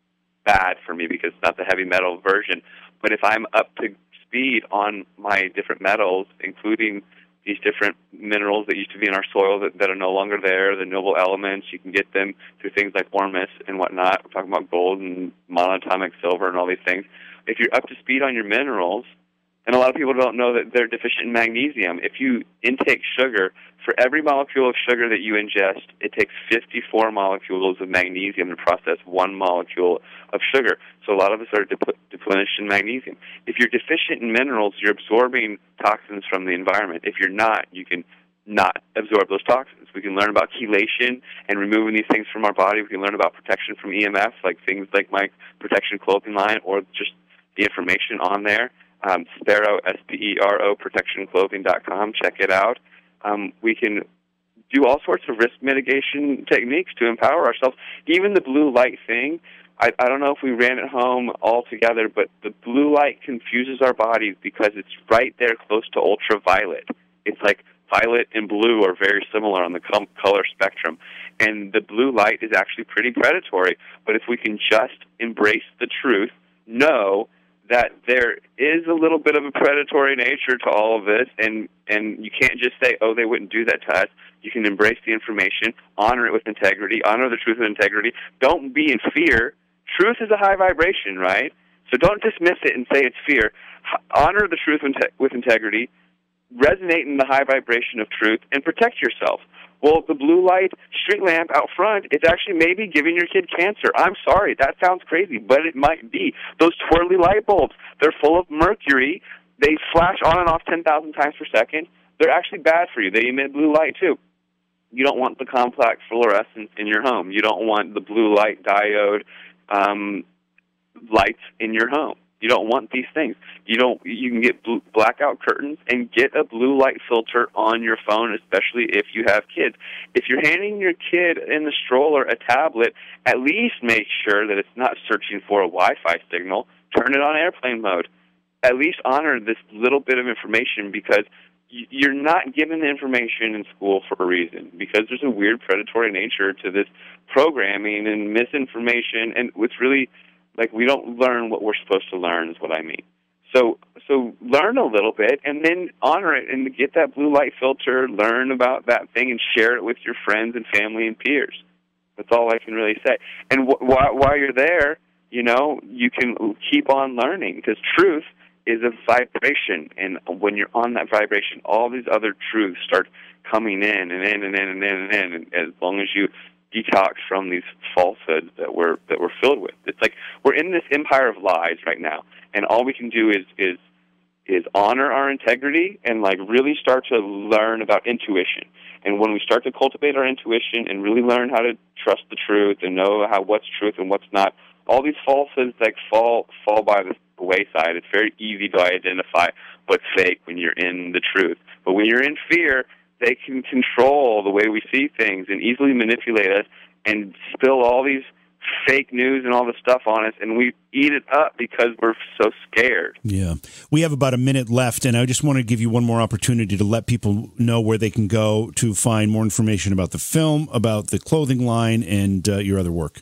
bad for me because it's not the heavy metal version. But if I'm up to speed on my different metals, including these different minerals that used to be in our soil that, that are no longer there, the noble elements, you can get them through things like Ormus and whatnot. We're talking about gold and monatomic silver and all these things. If you're up to speed on your minerals, and a lot of people don't know that they're deficient in magnesium. If you intake sugar, for every molecule of sugar that you ingest, it takes fifty-four molecules of magnesium to process one molecule of sugar. So a lot of us are depl- depleted in magnesium. If you're deficient in minerals, you're absorbing toxins from the environment. If you're not, you can not absorb those toxins. We can learn about chelation and removing these things from our body. We can learn about protection from E M F, like things like my protection clothing line, or just the information on there. Um, Spero, S P E R O, protection clothing dot com. Check it out. Um, we can do all sorts of risk mitigation techniques to empower ourselves. Even the blue light thing, I, I don't know if we ran it home all together, but the blue light confuses our bodies because it's right there close to ultraviolet. It's like violet and blue are very similar on the com- color spectrum. And the blue light is actually pretty predatory. But if we can just embrace the truth, know that there is a little bit of a predatory nature to all of this, and, and you can't just say, oh, they wouldn't do that to us. You can embrace the information, honor it with integrity, honor the truth with integrity. Don't be in fear. Truth is a high vibration, right? So don't dismiss it and say it's fear. H- honor the truth with integrity, resonate in the high vibration of truth, and protect yourself. Well, the blue light street lamp out front is actually maybe giving your kid cancer. I'm sorry, that sounds crazy, but it might be. Those twirly light bulbs, they're full of mercury. They flash on and off ten thousand times per second. They're actually bad for you. They emit blue light, too. You don't want the complex fluorescence in your home. You don't want the blue light diode um, lights in your home. You don't want these things. You don't. You can get blue, blackout curtains and get a blue light filter on your phone, especially if you have kids. If you're handing your kid in the stroller a tablet, at least make sure that it's not searching for a Wi-Fi signal. Turn it on airplane mode. At least honor this little bit of information, because you're not given the information in school for a reason, because there's a weird predatory nature to this programming and misinformation, and it's really like we don't learn what we're supposed to learn is what I mean. So so learn a little bit and then honor it and get that blue light filter, learn about that thing and share it with your friends and family and peers. That's all I can really say. And wh- while, while you're there, you know, you can keep on learning, because truth is a vibration, and when you're on that vibration, all these other truths start coming in and in and in and in and in, and as long as you detox from these falsehoods that we're that we're filled with. It's like we're in this empire of lies right now, and all we can do is is is honor our integrity and like really start to learn about intuition. And when we start to cultivate our intuition and really learn how to trust the truth and know how what's truth and what's not, all these falsehoods like fall fall by the wayside. It's very easy to identify what's fake when you're in the truth. But when you're in fear, they can control the way we see things and easily manipulate us and spill all these fake news and all this stuff on us, and we eat it up because we're so scared. Yeah. We have about a minute left, and I just want to give you one more opportunity to let people know where they can go to find more information about the film, about the clothing line, and uh, your other work.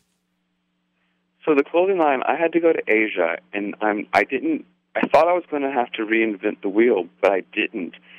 So the clothing line, I had to go to Asia, and I'm, I didn't, I thought I was going to have to reinvent the wheel, but I didn't.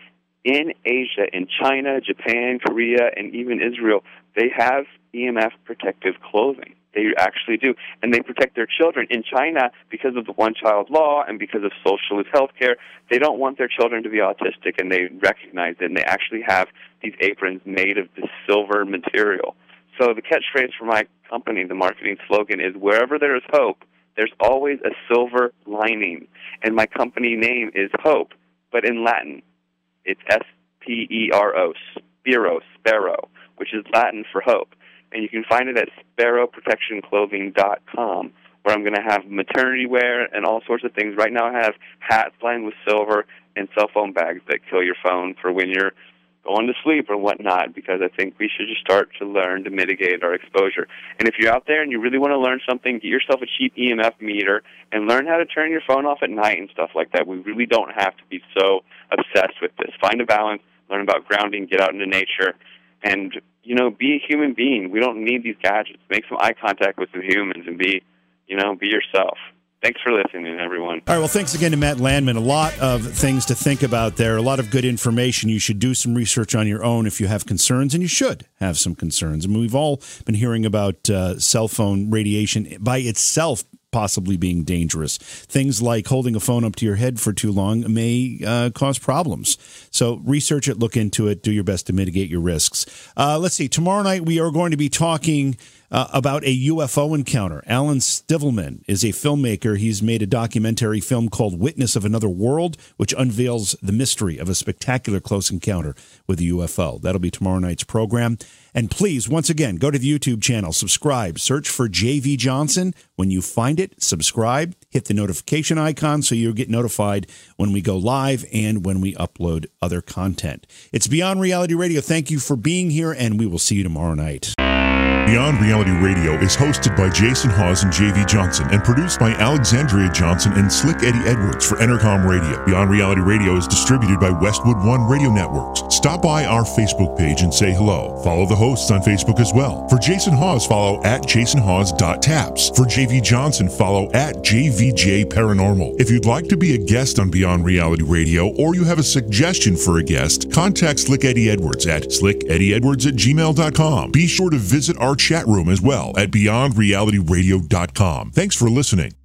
in Asia, in China, Japan, Korea, and even Israel, they have E M F protective clothing. They actually do. And they protect their children. In China, because of the one-child law and because of socialist health care, they don't want their children to be autistic, and they recognize it, and they actually have these aprons made of this silver material. So the catchphrase for my company, the marketing slogan, is wherever there is hope, there's always a silver lining. And my company name is Hope, but in Latin, it's S P E R O, Spiro, Sparrow, which is Latin for hope. And you can find it at sparrow protection clothing dot com, where I'm going to have maternity wear and all sorts of things. Right now I have hats lined with silver and cell phone bags that kill your phone for when you're going to sleep or whatnot, because I think we should just start to learn to mitigate our exposure. And if you're out there and you really want to learn something, get yourself a cheap E M F meter and learn how to turn your phone off at night and stuff like that. We really don't have to be so obsessed with this. Find a balance, learn about grounding, get out into nature, and, you know, be a human being. We don't need these gadgets. Make some eye contact with some humans and be, you know, be yourself. Thanks for listening, everyone. All right, well, thanks again to Matt Landman. A lot of things to think about there, a lot of good information. You should do some research on your own if you have concerns, and you should have some concerns. I mean, we've all been hearing about uh, cell phone radiation by itself possibly being dangerous. Things like holding a phone up to your head for too long may uh, cause problems. So research it, look into it, do your best to mitigate your risks. Uh, let's see, tomorrow night we are going to be talking Uh, about a U F O encounter. Alan Stivelman is a filmmaker. He's made a documentary film called Witness of Another World, which unveils the mystery of a spectacular close encounter with a U F O. That'll be tomorrow night's program. And please, once again, go to the YouTube channel, subscribe, search for J V Johnson. When you find it, subscribe, hit the notification icon so you'll get notified when we go live and when we upload other content. It's Beyond Reality Radio. Thank you for being here, and we will see you tomorrow night. Beyond Reality Radio is hosted by Jason Hawes and J V Johnson and produced by Alexandria Johnson and Slick Eddie Edwards for Entercom Radio. Beyond Reality Radio is distributed by Westwood One Radio Networks. Stop by our Facebook page and say hello. Follow the hosts on Facebook as well. For Jason Hawes, follow at jason hawes dot taps. For J V Johnson, follow at J V J Paranormal. If you'd like to be a guest on Beyond Reality Radio or you have a suggestion for a guest, contact Slick Eddie Edwards at slick eddie edwards at gmail dot com. Be sure to visit our chat room as well at beyond reality radio dot com. Thanks for listening.